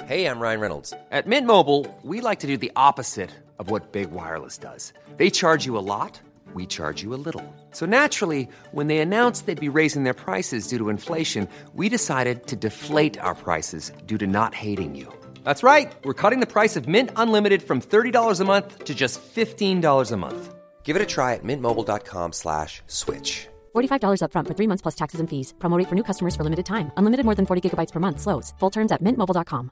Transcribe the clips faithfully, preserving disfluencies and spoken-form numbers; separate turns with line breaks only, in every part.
Hey, I'm Ryan Reynolds. At Mint Mobile, we like to do the opposite of what Big Wireless does. They charge you a lot, we charge you a little. So naturally, when they announced they'd be raising their prices due to inflation, we decided to deflate our prices due to not hating you. That's right. We're cutting the price of Mint Unlimited from thirty dollars a month to just fifteen dollars a month. Give it a try at mintmobile.com slash switch.
forty-five dollars up front for three months plus taxes and fees. Promo rate for new customers for limited time. Unlimited more than forty gigabytes per month. Slows full terms at mint mobile dot com.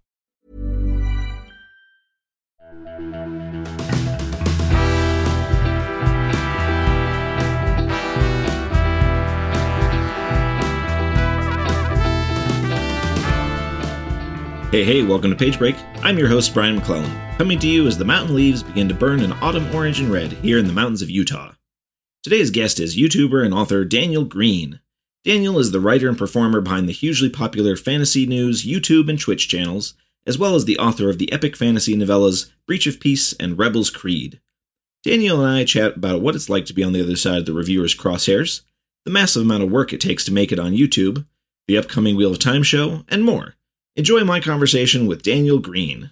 Hey, hey, welcome to Page Break. I'm your host, Brian McClellan, coming to you as the mountain leaves begin to burn in autumn orange and red here in the mountains of Utah. Today's guest is YouTuber and author Daniel Green. Daniel is the writer and performer behind the hugely popular Fantasy News YouTube and Twitch channels, as well as the author of the epic fantasy novellas Breach of Peace and Rebel's Creed. Daniel and I chat about what it's like to be on the other side of the reviewer's crosshairs, the massive amount of work it takes to make it on YouTube, the upcoming Wheel of Time show, and more. Enjoy my conversation with Daniel Green.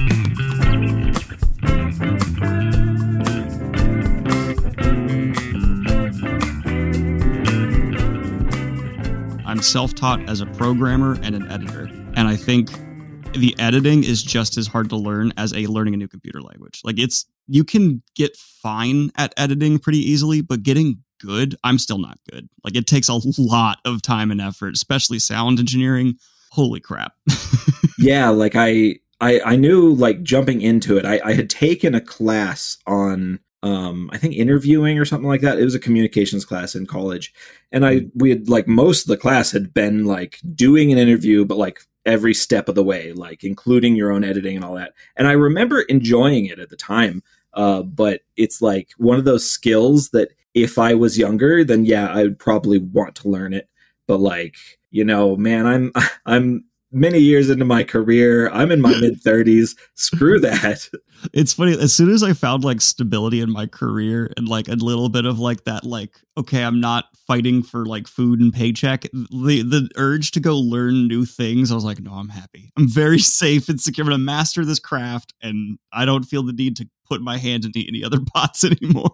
I'm self-taught as a programmer and an editor, and I think the editing is just as hard to learn as a learning a new computer language. Like it's, you can get fine at editing pretty easily, but getting good, I'm still not good. Like it takes a lot of time and effort, especially sound engineering. Holy crap.
Yeah, like I, I I knew like jumping into it, I, I had taken a class on um I think interviewing or something like that. It was a communications class in college. And I we had like most of the class had been like doing an interview, but like every step of the way, like including your own editing and all that. And I remember enjoying it at the time. Uh, but it's like one of those skills that if I was younger, then yeah, I would probably want to learn it. But like, you know, man, I'm I'm many years into my career. I'm in my mid thirties. Screw that.
It's funny. As soon as I found like stability in my career and like a little bit of like that, like, okay, I'm not fighting for like food and paycheck. The the urge to go learn new things. I was like, no, I'm happy. I'm very safe and secure. I'm going to master this craft. And I don't feel the need to put my hand into any other pots anymore.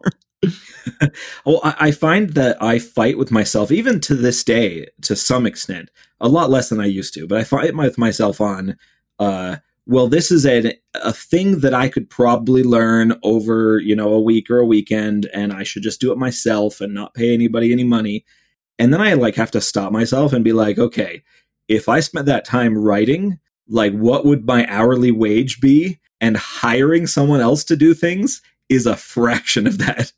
Well, I, I find that I fight with myself, even to this day, to some extent, a lot less than I used to. But I fight with myself on, uh, well, this is a, a thing that I could probably learn over, you know, a week or a weekend, and I should just do it myself and not pay anybody any money. And then I like have to stop myself and be like, okay, if I spent that time writing, like what would my hourly wage be? And hiring someone else to do things is a fraction of that.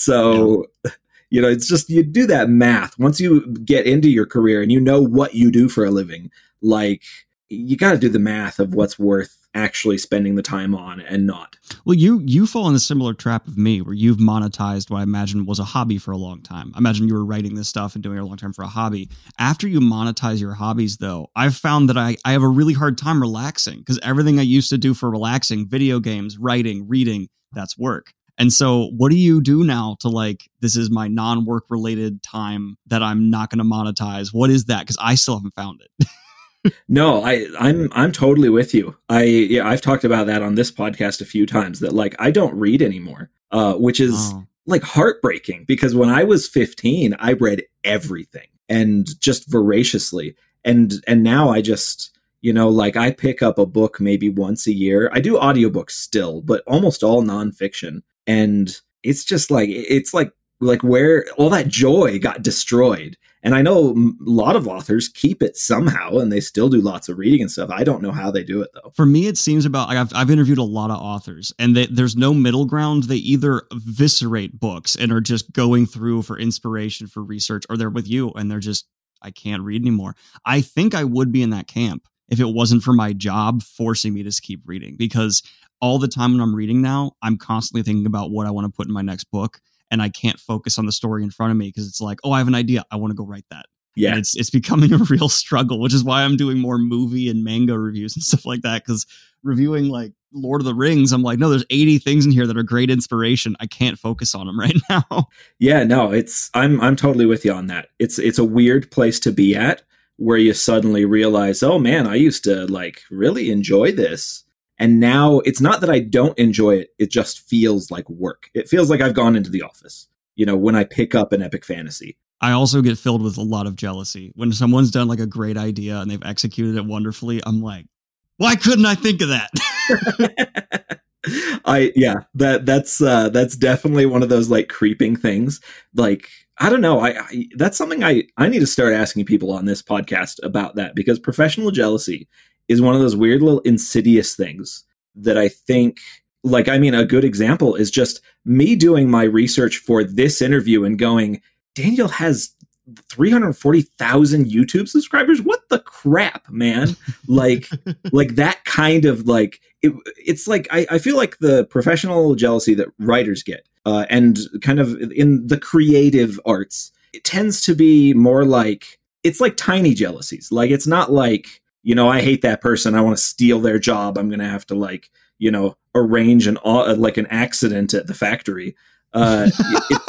So, yeah. You know, it's just, you do that math. Once you get into your career and you know what you do for a living, like you got to do the math of what's worth actually spending the time on and not.
Well, you you fall in a similar trap of me where you've monetized what I imagine was a hobby for a long time. I imagine you were writing this stuff and doing it a long time for a hobby. After you monetize your hobbies, though, I've found that I, I have a really hard time relaxing because everything I used to do for relaxing, video games, writing, reading, that's work. And so what do you do now to like, this is my non-work related time that I'm not going to monetize? What is that? Because I still haven't found it.
No, I, I'm I'm totally with you. I yeah, I've talked about that on this podcast a few times that like I don't read anymore, uh, which is oh. like heartbreaking because when I was fifteen, I read everything and just voraciously. And and now I just, you know, like I pick up a book maybe once a year. I do audiobooks still, but almost all nonfiction. And it's just like, it's like, like where all that joy got destroyed. And I know a lot of authors keep it somehow and they still do lots of reading and stuff. I don't know how they do it though.
For me, it seems about like I've, I've interviewed a lot of authors and they, there's no middle ground. They either eviscerate books and are just going through for inspiration, for research, or they're with you and they're just, I can't read anymore. I think I would be in that camp if it wasn't for my job forcing me to keep reading, because all the time when I'm reading now, I'm constantly thinking about what I want to put in my next book. And I can't focus on the story in front of me because it's like, oh, I have an idea. I want to go write that. Yeah. And it's it's becoming a real struggle, which is why I'm doing more movie and manga reviews and stuff like that. Because reviewing like Lord of the Rings, I'm like, no, there's eighty things in here that are great inspiration. I can't focus on them right now.
Yeah, no, it's I'm I'm totally with you on that. It's it's a weird place to be at where you suddenly realize, oh man, I used to like really enjoy this. And now it's not that I don't enjoy it. It just feels like work. It feels like I've gone into the office, you know, when I pick up an epic fantasy.
I also get filled with a lot of jealousy when someone's done like a great idea and they've executed it wonderfully. I'm like, why couldn't I think of that?
I, yeah, that that's, uh, that's definitely one of those like creeping things. Like, I don't know. I, I that's something I, I need to start asking people on this podcast about that, because professional jealousy is one of those weird little insidious things that I think, like, I mean, a good example is just me doing my research for this interview and going, Daniel has three hundred forty thousand YouTube subscribers. What the crap, man? like, like that kind of like, it, it's like, I, I feel like the professional jealousy that writers get uh, and kind of in the creative arts, it tends to be more like, it's like tiny jealousies. Like, it's not like, you know, I hate that person, I want to steal their job, I'm going to have to like, you know, arrange an uh, like an accident at the factory. Uh, it,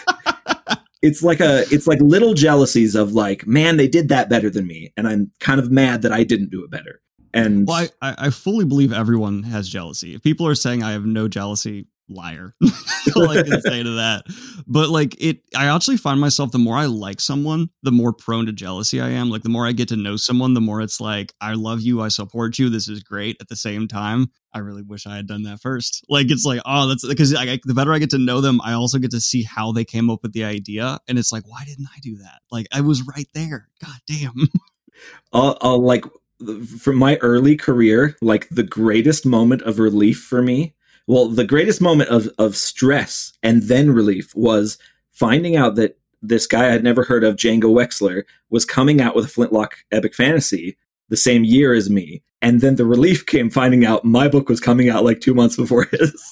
it's like a, it's like little jealousies of like, man, they did that better than me, and I'm kind of mad that I didn't do it better. And
well, I, I fully believe everyone has jealousy. If people are saying I have no jealousy, liar. All I can say to that. But like it, I actually find myself, the more I like someone, the more prone to jealousy I am. Like the more I get to know someone, the more it's like, I love you, I support you, this is great. At the same time, I really wish I had done that first. Like it's like, oh, that's because I, I, the better I get to know them, I also get to see how they came up with the idea. And it's like, why didn't I do that? Like I was right there. God damn.
I'll, I'll like from my early career, like the greatest moment of relief for me, well, the greatest moment of, of stress and then relief was finding out that this guy I'd never heard of, Django Wexler, was coming out with a Flintlock epic fantasy the same year as me. And then the relief came finding out my book was coming out like two months before his.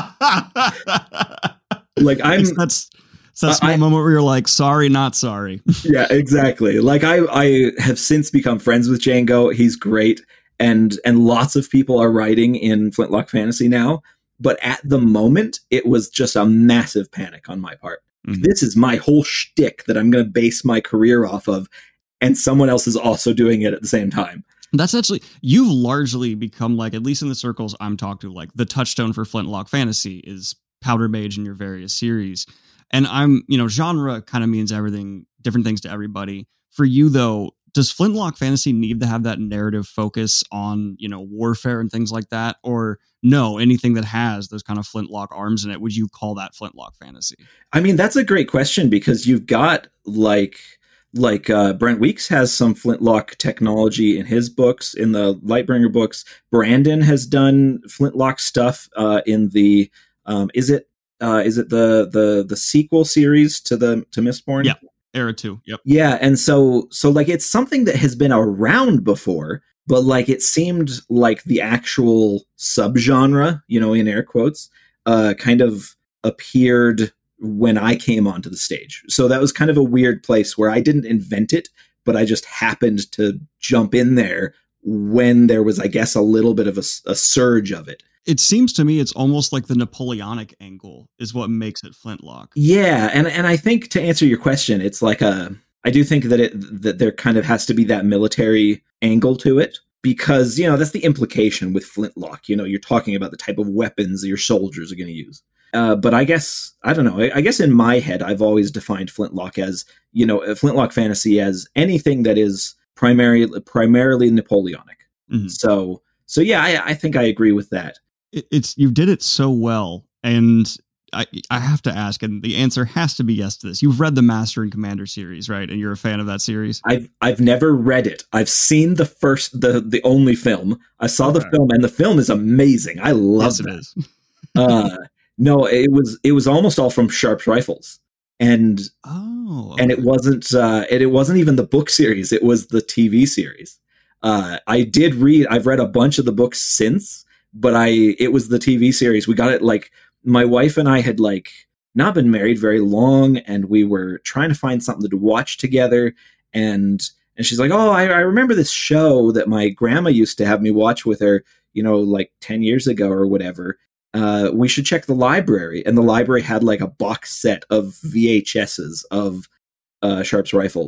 Like I'm
it's, that's it's that small I, moment where you're like, sorry, not sorry.
Yeah, exactly. Like I, I have since become friends with Django. He's great. And, and lots of people are writing in Flintlock fantasy now. But at the moment, it was just a massive panic on my part. Mm-hmm. This is my whole shtick that I'm going to base my career off of, and someone else is also doing it at the same time.
That's actually, you've largely become like, at least in the circles I'm talking to, like the touchstone for Flintlock fantasy is Powder Mage in your various series. And I'm, you know, genre kind of means everything, different things to everybody. For you, though, does Flintlock fantasy need to have that narrative focus on, you know, warfare and things like that? Or no, anything that has those kind of Flintlock arms in it, would you call that Flintlock fantasy? I
mean, that's a great question, because you've got like, like uh, Brent Weeks has some Flintlock technology in his books, in the Lightbringer books. Brandon has done Flintlock stuff uh, in the, um, is it, uh, is it the, the, the sequel series to the, to Mistborn?
Yeah. Era two. Yep.
Yeah. And so, so like, it's something that has been around before, but like, it seemed like the actual subgenre, you know, in air quotes, uh, kind of appeared when I came onto the stage. So that was kind of a weird place where I didn't invent it, but I just happened to jump in there when there was, I guess, a little bit of a, a surge of it.
It seems to me it's almost like the Napoleonic angle is what makes it Flintlock.
Yeah, and and I think to answer your question, it's like a, I do think that it that there kind of has to be that military angle to it, because, you know, that's the implication with Flintlock. You know, you're talking about the type of weapons your soldiers are going to use. Uh, but I guess, I don't know, I, I guess in my head, I've always defined Flintlock as, you know, Flintlock fantasy as anything that is primarily primarily Napoleonic. Mm-hmm. So, so yeah, I, I think I agree with that.
It's, you did it so well, and I I have to ask, and the answer has to be yes to this. You've read the Master and Commander series, right? And you're a fan of that series?
I've I've never read it. I've seen the first, the the only film. I saw okay. the film, and the film is amazing. I love yes, that. It is. uh, no, it was it was almost all from Sharpe's Rifles, and
oh, okay.
and it wasn't uh, it, it wasn't even the book series. It was the T V series. Uh, I did read. I've read a bunch of the books since. But I, it was the T V series. We got it like, my wife and I had like not been married very long, and we were trying to find something to watch together. And, and she's like, oh, I, I remember this show that my grandma used to have me watch with her, you know, like ten years ago or whatever. Uh, we should check the library. And the library had like a box set of V H S's of uh, Sharpe's Rifles.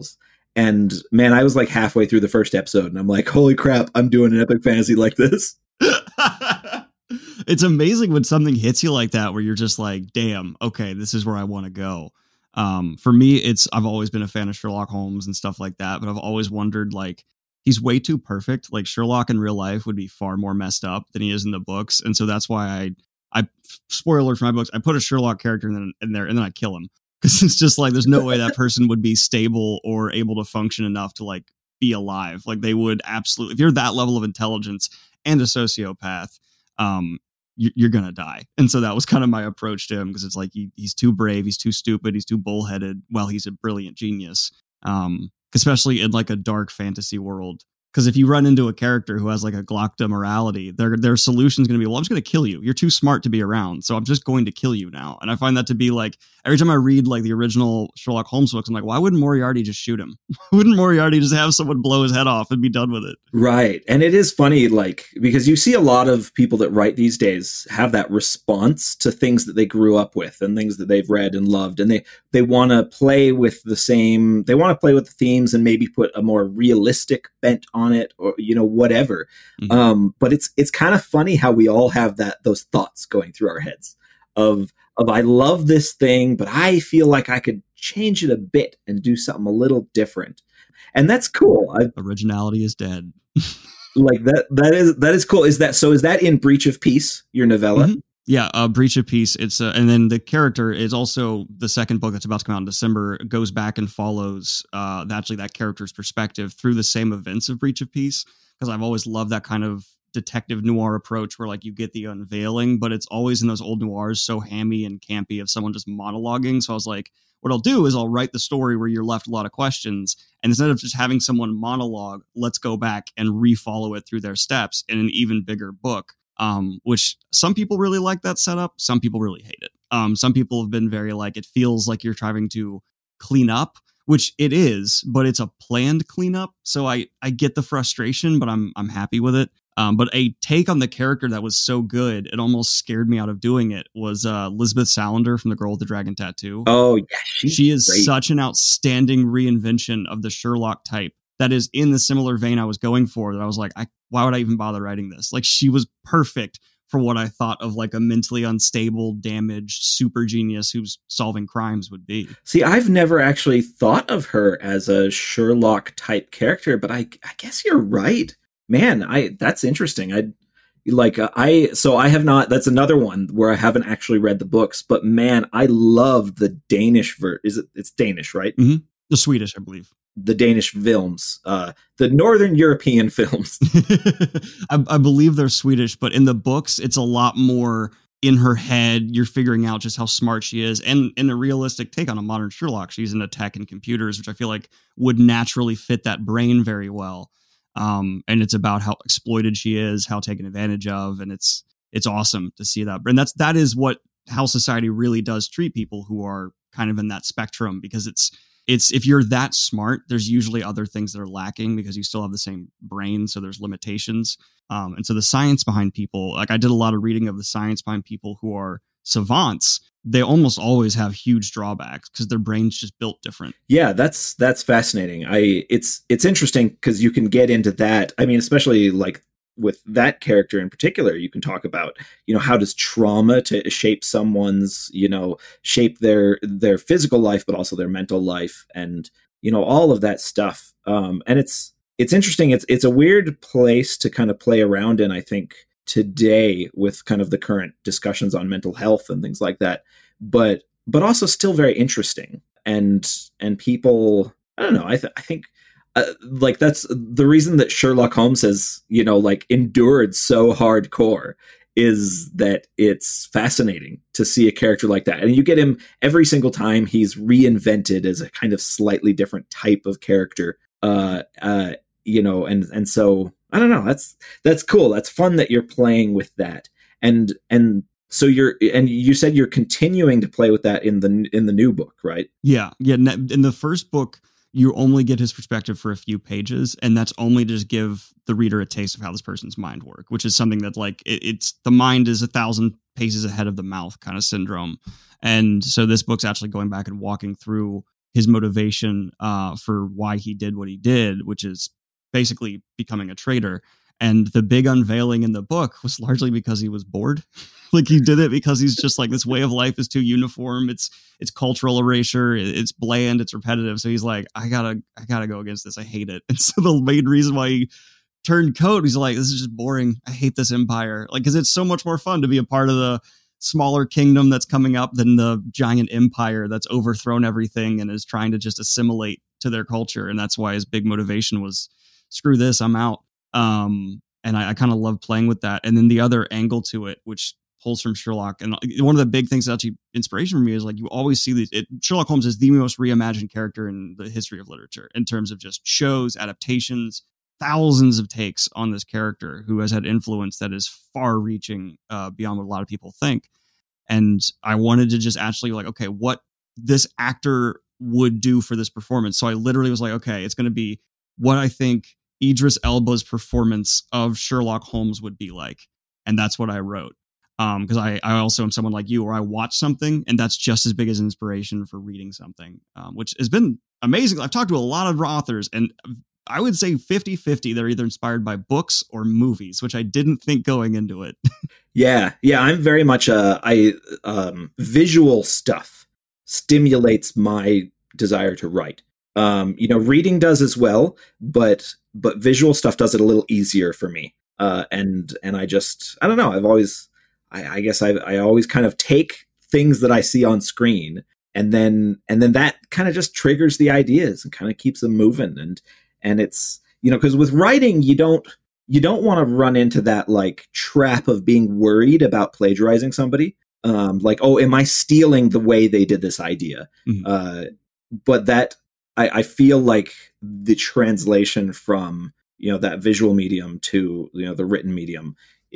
And man, I was like halfway through the first episode and I'm like, holy crap, I'm doing an epic fantasy like this.
It's amazing when something hits you like that, where you're just like, damn, okay, this is where I want to go. Um, for me, it's, I've always been a fan of Sherlock Holmes and stuff like that, but I've always wondered, like, he's way too perfect. Like, Sherlock in real life would be far more messed up than he is in the books. And so that's why I, I spoiler for my books, I put a Sherlock character in, in there and then I kill him. Because it's just like, there's no way that person would be stable or able to function enough to like be alive. Like, they would absolutely, if you're that level of intelligence and a sociopath, um, you, you're going to die. And so that was kind of my approach to him, because it's like, he, he's too brave. He's too stupid. He's too bullheaded. Well, he's a brilliant genius. Um, especially in like a dark fantasy world. Because if you run into a character who has like a Glockta morality, their their solution is going to be, well, I'm just going to kill you. You're too smart to be around, so I'm just going to kill you now. And I find that to be like, every time I read like the original Sherlock Holmes books, I'm like, why wouldn't Moriarty just shoot him? Wouldn't Moriarty just have someone blow his head off and be done with it?
Right. And it is funny, like, because you see a lot of people that write these days have that response to things that they grew up with and things that they've read and loved. And they, they want to play with the same, they want to play with the themes and maybe put a more realistic bent on on it, or you know, whatever. Mm-hmm. Um, but it's it's kind of funny how we all have that those thoughts going through our heads of of I love this thing, but I feel like I could change it a bit and do something a little different, and that's cool. I,
Originality is dead.
Like that. That is that is cool. Is that so? Is that in Breach of Peace, your novella?
Mm-hmm. Yeah, uh, Breach of Peace. It's uh, and then the character is also the second book that's about to come out in December. Goes back and follows uh, actually that character's perspective through the same events of Breach of Peace, because I've always loved that kind of detective noir approach where like you get the unveiling, but it's always in those old noirs so hammy and campy of someone just monologuing. So I was like, what I'll do is I'll write the story where you're left a lot of questions, and instead of just having someone monologue, let's go back and refollow it through their steps in an even bigger book. Um, which some people really like that setup. Some people really hate it. Um, some people have been very like, it feels like you're trying to clean up, which it is, but it's a planned cleanup. So I, I get the frustration, but I'm, I'm happy with it. Um, but a take on the character that was so good, it almost scared me out of doing it, was uh, Elizabeth Salander from The Girl with the Dragon Tattoo.
Oh yeah.
She is
great.
Such an outstanding reinvention of the Sherlock type. That is in the similar vein I was going for, that I was like, I, why would I even bother writing this? Like, she was perfect for what I thought of like a mentally unstable, damaged super genius who's solving crimes would be. See,
I've never actually thought of her as a Sherlock type character, but I, I guess you're right, man. I that's interesting. I like uh, I so I have not. That's another one where I haven't actually read the books, but man, I love the Danish ver. Is it? It's Danish, right?
Mm-hmm. The Swedish, I believe.
The Danish films, uh, the Northern European films.
I, I believe they're Swedish, but in the books, it's a lot more in her head. You're figuring out just how smart she is. And in a realistic take on a modern Sherlock, she's into tech and computers, which I feel like would naturally fit that brain very well. Um, and it's about how exploited she is, how taken advantage of. And it's it's awesome to see that. And that's that is what how society really does treat people who are kind of in that spectrum, because it's It's if you're that smart, there's usually other things that are lacking because you still have the same brain. So there's limitations. Um, and so the science behind people, like I did a lot of reading of the science behind people who are savants. They almost always have huge drawbacks because their brain's just built different.
Yeah, that's that's fascinating. I it's it's interesting because you can get into that. I mean, especially like with that character in particular, you can talk about, you know, how does trauma to shape someone's, you know, shape their their physical life, but also their mental life, and you know, all of that stuff. Um, and it's it's interesting. It's it's a weird place to kind of play around in, I think, today with kind of the current discussions on mental health and things like that. But but also still very interesting. And and people, I don't know. I th- I think. Uh, like that's the reason that Sherlock Holmes has, you know, like endured so hardcore, is that it's fascinating to see a character like that. And you get him every single time he's reinvented as a kind of slightly different type of character. Uh, uh, you know, and, and so I don't know, that's, that's cool. That's fun that you're playing with that. And, and so you're, and you said you're continuing to play with that in the, in the new book, right?
Yeah. Yeah. In the first book, you only get his perspective for a few pages, and that's only to just give the reader a taste of how this person's mind works, which is something that like it, it's the mind is a thousand paces ahead of the mouth kind of syndrome. And so this book's actually going back and walking through his motivation uh, for why he did what he did, which is basically becoming a traitor. And the big unveiling in the book was largely because he was bored. Like he did it because he's just like, this way of life is too uniform. It's it's cultural erasure. It's bland. It's repetitive. So he's like, I gotta I gotta go against this. I hate it. And so the main reason why he turned coat, he's like, this is just boring. I hate this empire. Like, because it's so much more fun to be a part of the smaller kingdom that's coming up than the giant empire that's overthrown everything and is trying to just assimilate to their culture. And that's why his big motivation was, screw this, I'm out. Um, and I, I kind of love playing with that. And then the other angle to it, which pulls from Sherlock, and one of the big things that's actually inspiration for me is like you always see these. It, Sherlock Holmes is the most reimagined character in the history of literature in terms of just shows, adaptations, thousands of takes on this character who has had influence that is far-reaching uh, beyond what a lot of people think. And I wanted to just actually like, okay, what this actor would do for this performance. So I literally was like, okay, it's going to be what I think Idris Elba's performance of Sherlock Holmes would be like. And that's what I wrote. Um, because I, I also am someone like you where I watch something and that's just as big as inspiration for reading something, um, which has been amazing. I've talked to a lot of authors and I would say fifty fifty. They're either inspired by books or movies, which I didn't think going into it.
yeah. Yeah. I'm very much a, I, um, visual stuff stimulates my desire to write. Um, you know, reading does as well, but, but visual stuff does it a little easier for me. Uh, and, and I just, I don't know. I've always, I, I guess I, I always kind of take things that I see on screen and then, and then that kind of just triggers the ideas and kind of keeps them moving. And, and it's, you know, cause with writing, you don't, you don't want to run into that like trap of being worried about plagiarizing somebody. Um, like, oh, am I stealing the way they did this idea? Mm-hmm. Uh, but that, I, I feel like the translation from, you know, that visual medium to, you know, the written medium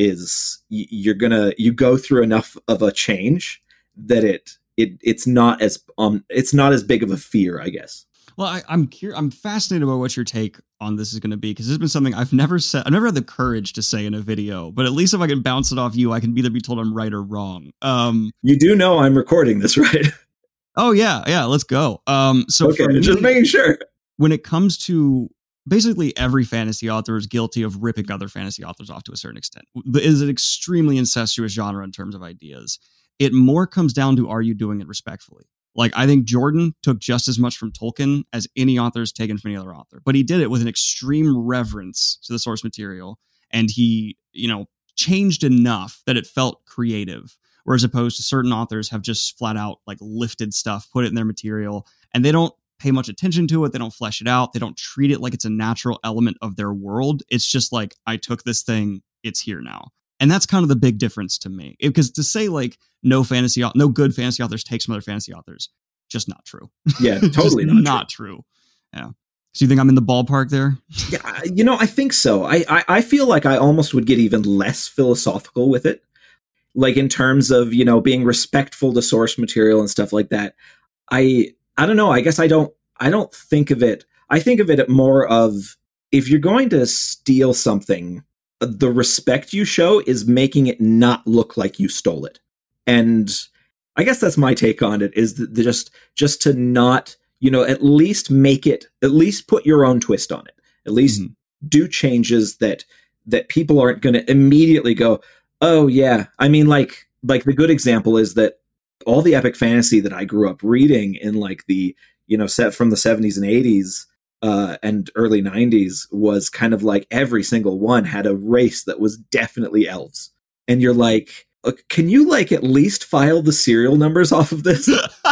is y- you're gonna, you go through enough of a change that it, it, it's not as, um, it's not as big of a fear, I guess.
Well, I, I'm curious, I'm fascinated about what your take on this is going to be, because this has been something I've never said. I've never had the courage to say in a video, but at least if I can bounce it off you, I can either be told I'm right or wrong. Um,
you do know I'm recording this, right?
Oh yeah, yeah. Let's go. Um, so
okay,
me,
just making sure.
When it comes to basically every fantasy author is guilty of ripping other fantasy authors off to a certain extent. It is an extremely incestuous genre in terms of ideas. It more comes down to, are you doing it respectfully? Like, I think Jordan took just as much from Tolkien as any author has taken from any other author, but he did it with an extreme reverence to the source material. And he, you know, changed enough that it felt creative. Whereas opposed to certain authors have just flat out like lifted stuff, put it in their material, and they don't pay much attention to it. They don't flesh it out. They don't treat it like it's a natural element of their world. It's just like, I took this thing, it's here now. And that's kind of the big difference to me, because to say like no fantasy, no good fantasy authors take some other fantasy authors, just not true.
Yeah, totally not,
not true. true. Yeah. So you think I'm in the ballpark there?
Yeah, you know, I think so. I, I, I feel like I almost would get even less philosophical with it. Like in terms of, you know, being respectful to source material and stuff like that. I, I don't know. I guess I don't, I don't think of it. I think of it more of, if you're going to steal something, the respect you show is making it not look like you stole it. And I guess that's my take on it, is that just, just to not, you know, at least make it, at least put your own twist on it. At least mm-hmm. do changes that, that people aren't going to immediately go, oh yeah. I mean, like, like the good example is that all the epic fantasy that I grew up reading in like the, you know, set from the seventies and eighties uh, and early nineties was kind of like every single one had a race that was definitely elves. And you're like, can you like at least file the serial numbers off of this?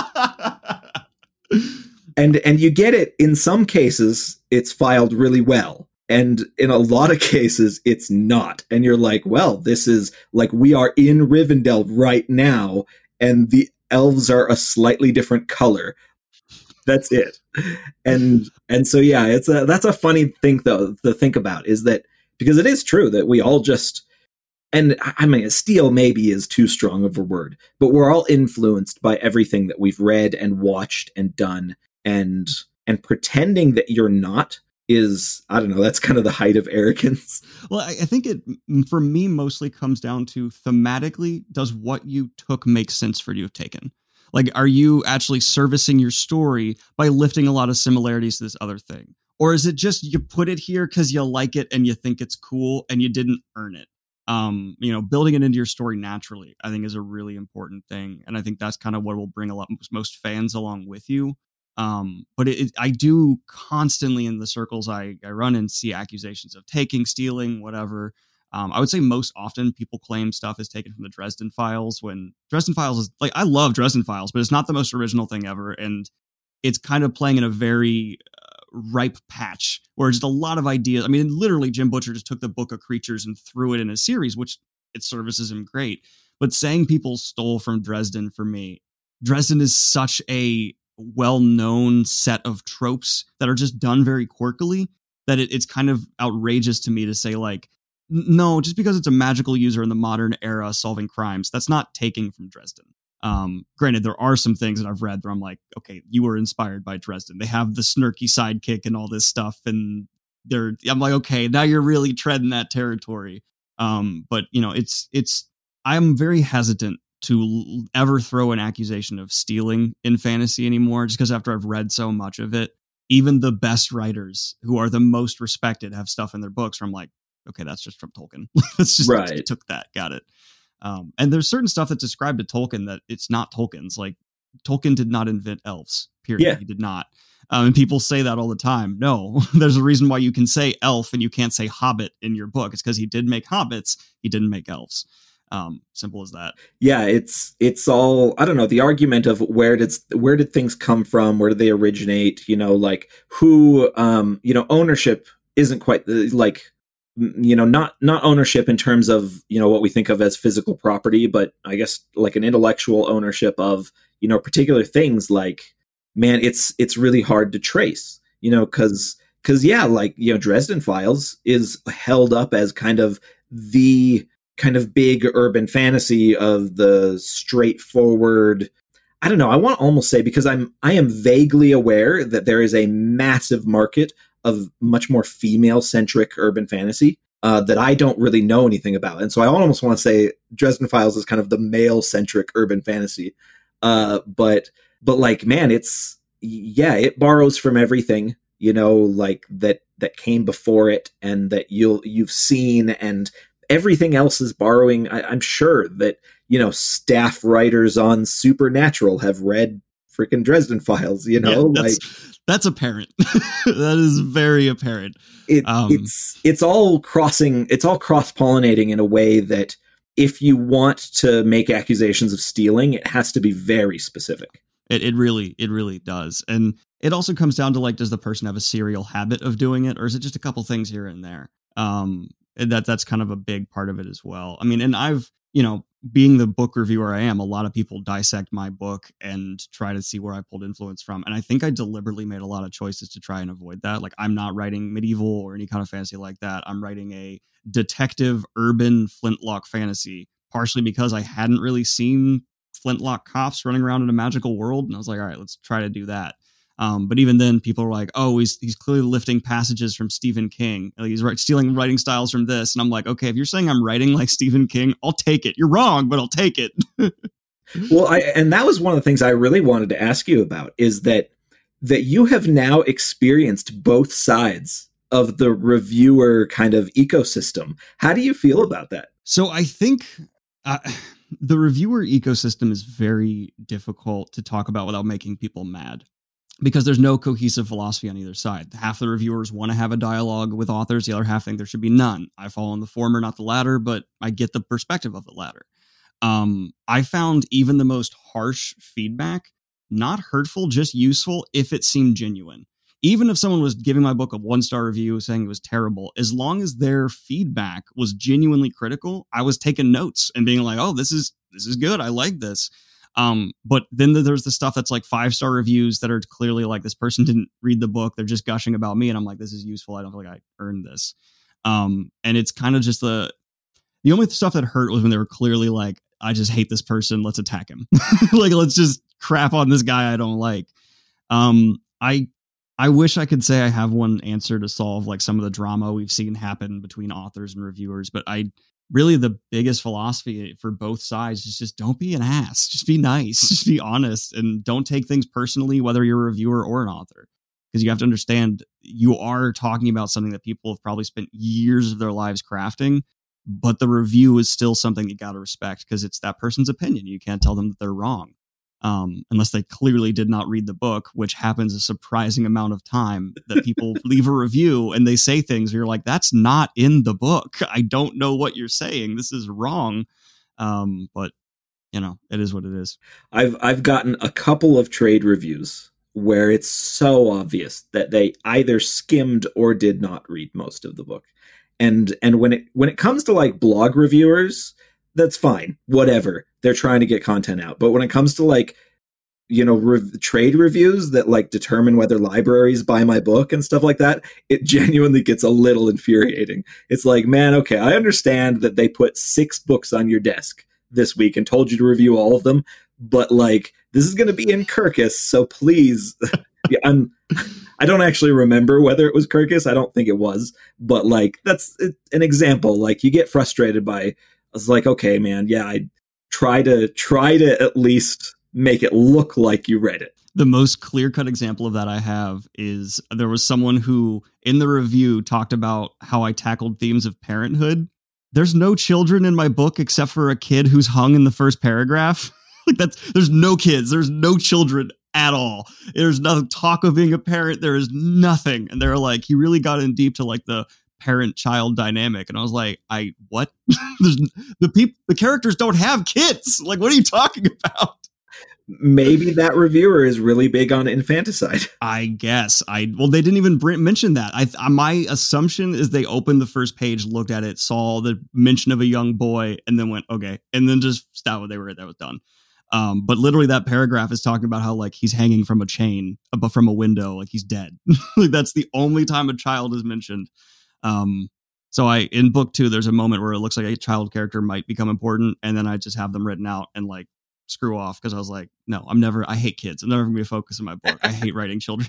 and, and you get it. In some cases, it's filed really well. And in a lot of cases, it's not. And you're like, well, this is like, we are in Rivendell right now, and the elves are a slightly different color. That's it. And and so, yeah, it's a, that's a funny thing, though, to think about, is that because it is true that we all just, and I mean, steal maybe is too strong of a word, but we're all influenced by everything that we've read and watched and done. And and pretending that you're not is, I don't know, that's kind of the height of arrogance.
Well, I, I think it, for me, mostly comes down to thematically, does what you took make sense for you to have taken? Like, are you actually servicing your story by lifting a lot of similarities to this other thing? Or is it just you put it here because you like it and you think it's cool and you didn't earn it? Um, you know, building it into your story naturally, I think, is a really important thing. And I think that's kind of what will bring a lot most fans along with you. Um, but it, it, I do constantly in the circles I, I run in see accusations of taking, stealing, whatever. Um, I would say most often people claim stuff is taken from the Dresden Files, when Dresden Files is like, I love Dresden Files, but it's not the most original thing ever. And it's kind of playing in a very uh, ripe patch where just a lot of ideas. I mean, literally Jim Butcher just took the Book of Creatures and threw it in a series, which it services him great. But saying people stole from Dresden, for me, Dresden is such a well-known set of tropes that are just done very quirkily that it, it's kind of outrageous to me to say, like, no, just because it's a magical user in the modern era solving crimes, that's not taking from Dresden. Um, granted, there are some things that I've read where I'm like, okay, you were inspired by Dresden. They have the snarky sidekick and all this stuff, and they're, I'm like, okay, now you're really treading that territory. Um, but you know, it's it's. I'm very hesitant to ever throw an accusation of stealing in fantasy anymore, just because after I've read so much of it, even the best writers who are the most respected have stuff in their books where I'm like, okay, that's just from Tolkien. That's just, right. Just took that, got it. Um, and there's certain stuff that's described to Tolkien that it's not Tolkien's. Like, Tolkien did not invent elves, period. Yeah. He did not. Um, and people say that all the time. No, there's a reason why you can say elf and you can't say hobbit in your book. It's because he did make hobbits. He didn't make elves. Um, simple as that.
Yeah, it's it's all, I don't know, the argument of where did where did things come from? Where did they originate? You know, like who, um, you know, ownership isn't quite the, like, you know, not not ownership in terms of, you know, what we think of as physical property, but I guess like an intellectual ownership of, you know, particular things. Like, man, it's it's really hard to trace, you know, because because yeah, like, you know, Dresden Files is held up as kind of the kind of big urban fantasy of the straightforward. I don't know. I want to almost say, because I'm I am vaguely aware that there is a massive market of much more female-centric urban fantasy uh, that I don't really know anything about. And so I almost want to say Dresden Files is kind of the male-centric urban fantasy. Uh, but, but like, man, it's, yeah, it borrows from everything, you know, like that, that came before it and that you'll, you've seen, and everything else is borrowing. I, I'm sure that, you know, staff writers on Supernatural have read freaking Dresden Files, you know,
yeah, that's, like that's apparent. That is very apparent.
It, um, it's it's all crossing. It's all cross pollinating in a way that if you want to make accusations of stealing, it has to be very specific.
It it really it really does, and it also comes down to, like, does the person have a serial habit of doing it, or is it just a couple things here and there? Um, and that that's kind of a big part of it as well. I mean, and I've, you know, being the book reviewer I am, a lot of people dissect my book and try to see where I pulled influence from. And I think I deliberately made a lot of choices to try and avoid that. Like, I'm not writing medieval or any kind of fantasy like that. I'm writing a detective urban flintlock fantasy, partially because I hadn't really seen flintlock cops running around in a magical world. And I was like, all right, let's try to do that. Um, but even then, people are like, "Oh, he's he's clearly lifting passages from Stephen King. He's right, stealing writing styles from this." And I'm like, "Okay, if you're saying I'm writing like Stephen King, I'll take it. You're wrong, but I'll take it."
Well, I, and that was one of the things I really wanted to ask you about, is that that you have now experienced both sides of the reviewer kind of ecosystem. How do you feel about that?
So I think uh, the reviewer ecosystem is very difficult to talk about without making people mad, because there's no cohesive philosophy on either side. Half the reviewers want to have a dialogue with authors. The other half think there should be none. I fall in the former, not the latter, but I get the perspective of the latter. Um, I found even the most harsh feedback not hurtful, just useful if it seemed genuine. Even if someone was giving my book a one-star review saying it was terrible, as long as their feedback was genuinely critical, I was taking notes and being like, oh, this is this is good. I like this. Um, but then there's the stuff that's like five-star reviews that are clearly like, this person didn't read the book. They're just gushing about me. And I'm like, this is useful. I don't feel like I earned this. Um, and it's kind of just the, the only stuff that hurt was when they were clearly like, I just hate this person. Let's attack him. Like, let's just crap on this guy I don't like. Um, I, I wish I could say I have one answer to solve like some of the drama we've seen happen between authors and reviewers, but I, really the biggest philosophy for both sides is just don't be an ass. Just be nice. Just be honest and don't take things personally, whether you're a reviewer or an author. Because you have to understand you are talking about something that people have probably spent years of their lives crafting, but the review is still something you got to respect because it's that person's opinion. You can't tell them that they're wrong um, unless they clearly did not read the book, which happens a surprising amount of time that people leave a review and they say things where you're like, that's not in the book. I don't know what you're saying. This is wrong. Um, but, you know, it is what it is.
I've I've gotten a couple of trade reviews where it's so obvious that they either skimmed or did not read most of the book. And and when it when it comes to like blog reviewers, that's fine. Whatever. They're trying to get content out. But when it comes to like, you know, re- trade reviews that like determine whether libraries buy my book and stuff like that, it genuinely gets a little infuriating. It's like, man, okay, I understand that they put six books on your desk this week and told you to review all of them, but like, this is going to be in Kirkus, so please. yeah, I'm. I don't actually remember whether it was Kirkus. I don't think it was, but like that's an example. Like you get frustrated by. I was like, okay, man, yeah, I try to try to at least make it look like you read it.
The most clear-cut example of that I have is there was someone who in the review talked about how I tackled themes of parenthood. There's no children in my book except for a kid who's hung in the first paragraph. Like that's there's no kids, there's no children at all. There's no talk of being a parent. There is nothing. And they're like, he really got in deep to like the parent-child dynamic. And I was like, I what? There's the people, the characters don't have kids. Like, what are you talking about?
Maybe that reviewer is really big on infanticide.
I guess I well, they didn't even bring, mention that. I my assumption is they opened the first page, looked at it, saw the mention of a young boy, and then went okay, and then just stopped what they were. That was done. Um, but literally that paragraph is talking about how like he's hanging from a chain, but from a window, like he's dead. Like that's the only time a child is mentioned. Um, so I, in book two, there's a moment where it looks like a child character might become important. And then I just have them written out and like screw off. Cause I was like, no, I'm never, I hate kids. I'm never gonna be a focus in my book. I hate writing children.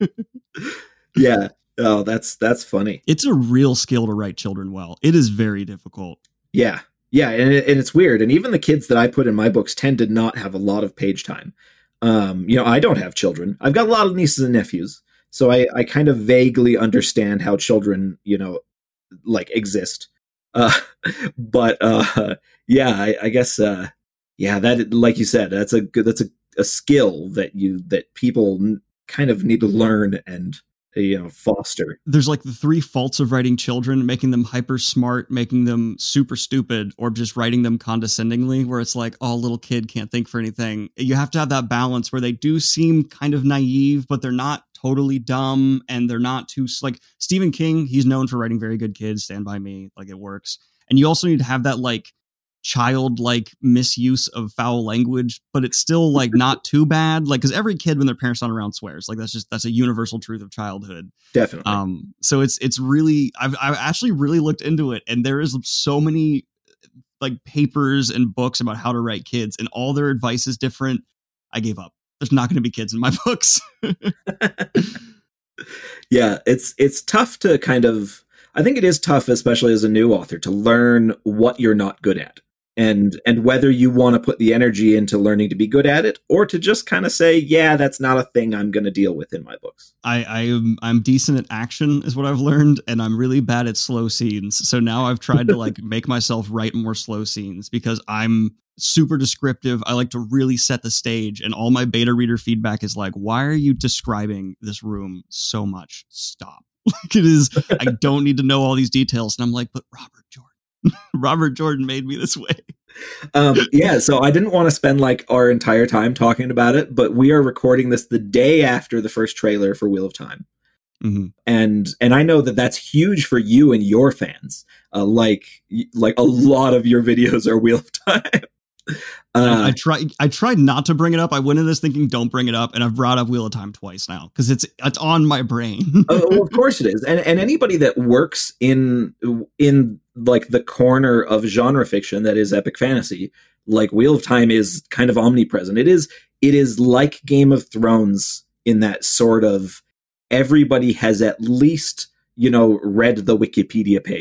Yeah. Oh, that's, that's funny.
It's a real skill to write children well. It is very difficult.
Yeah. Yeah, and, it, and it's weird. And even the kids that I put in my books tend to not have a lot of page time. Um, you know, I don't have children. I've got a lot of nieces and nephews. So I, I kind of vaguely understand how children, you know, like exist. Uh, but uh, yeah, I, I guess, uh, yeah, that, like you said, that's a good, that's a, a skill that you, that people kind of need to learn and, you know, foster.
There's like the three faults of writing children: making them hyper smart, making them super stupid, or just writing them condescendingly, where it's like, oh, little kid can't think for anything. You have to have that balance where they do seem kind of naive, but they're not totally dumb, and they're not too like Stephen King. He's known for writing very good kids. Stand By Me, like it works. And you also need to have that like childlike misuse of foul language, but it's still like not too bad. Like, because every kid when their parents aren't around swears. Like that's just that's a universal truth of childhood.
Definitely.
Um. So it's it's really I've I've actually really looked into it, and there is so many like papers and books about how to write kids, and all their advice is different. I gave up. There's not going to be kids in my books.
Yeah, it's it's tough to kind of. I think it is tough, especially as a new author, to learn what you're not good at. And and whether you want to put the energy into learning to be good at it, or to just kind of say, yeah, that's not a thing I'm going to deal with in my books.
I, I am I'm decent at action is what I've learned, and I'm really bad at slow scenes. So now I've tried to like make myself write more slow scenes because I'm super descriptive. I like to really set the stage, and all my beta reader feedback is like, why are you describing this room so much? Stop. Like it is, I don't need to know all these details. And I'm like, but Robert Jordan. Robert Jordan made me this way.
um, yeah, so I didn't want to spend like our entire time talking about it, but we are recording this the day after the first trailer for Wheel of Time. Mm-hmm. And and I know that that's huge for you and your fans. Uh, like like a lot of your videos are Wheel of Time. Uh,
I tried. I tried not to bring it up. I went into this thinking, "Don't bring it up," and I've brought up Wheel of Time twice now because it's it's on my brain.
Oh, well, of course it is, and and anybody that works in in like the corner of genre fiction that is epic fantasy, like Wheel of Time, is kind of omnipresent. It is it is like Game of Thrones in that sort of everybody has at least you know read the Wikipedia page.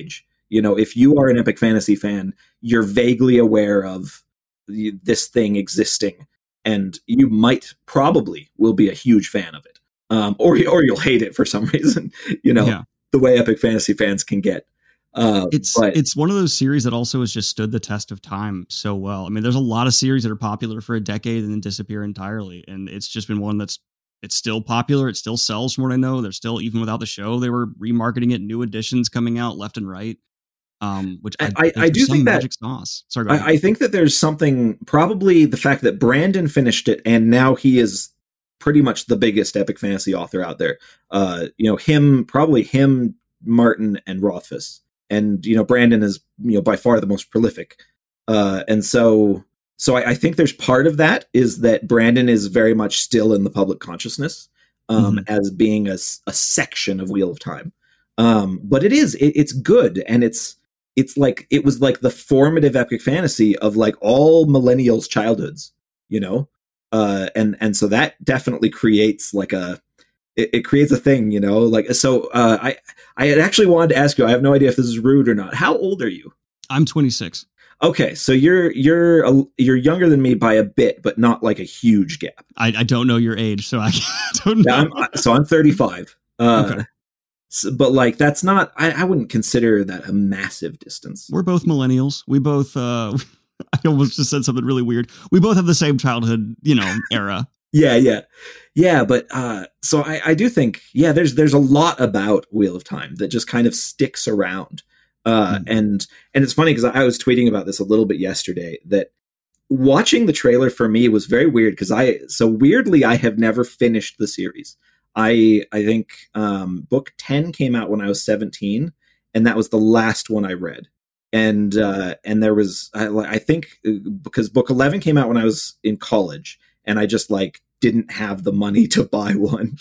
You know, if you are an epic fantasy fan, you're vaguely aware of the, this thing existing, and you might probably will be a huge fan of it, um, or or you'll hate it for some reason. You know, yeah. the way epic fantasy fans can get. Uh,
it's
but,
it's one of those series that also has just stood the test of time so well. I mean, there's a lot of series that are popular for a decade and then disappear entirely, and it's just been one that's it's still popular. It still sells, from what I know. They're still, even without the show, they were remarketing it, new editions coming out left and right. Um, which I,
I, I do think that
magic sauce. Sorry,
I, I think that there's something, probably the fact that Brandon finished it and now he is pretty much the biggest epic fantasy author out there. Uh, you know, him, probably him, Martin, and Rothfuss. And, you know, Brandon is, you know, by far the most prolific. Uh, and so, so I, I think there's part of that is that Brandon is very much still in the public consciousness um, mm-hmm. as being a, a section of Wheel of Time. Um, but it is, it, it's good. And it's, it's like, it was like the formative epic fantasy of like all millennials' childhoods, you know? Uh, and, and so that definitely creates like a, It, it creates a thing, you know, like, so uh, I, I had actually wanted to ask you, I have no idea if this is rude or not. How old are you?
I'm twenty-six.
Okay. So you're, you're, a, you're younger than me by a bit, but not like a huge gap.
I, I don't know your age, so I don't know.
Yeah, I'm, so I'm thirty-five. Uh, okay. So, but like, that's not, I, I wouldn't consider that a massive distance.
We're both millennials. We both, uh, I almost just said something really weird. We both have the same childhood, you know, era.
Yeah, yeah, yeah. But uh, so I, I do think, yeah, there's there's a lot about Wheel of Time that just kind of sticks around. Uh, mm-hmm. And and it's funny because I was tweeting about this a little bit yesterday, that watching the trailer for me was very weird because I so weirdly I have never finished the series. I I think um, book ten came out when I was seventeen, and that was the last one I read. And uh, and there was I, I think because book eleven came out when I was in college. And I just like didn't have the money to buy one.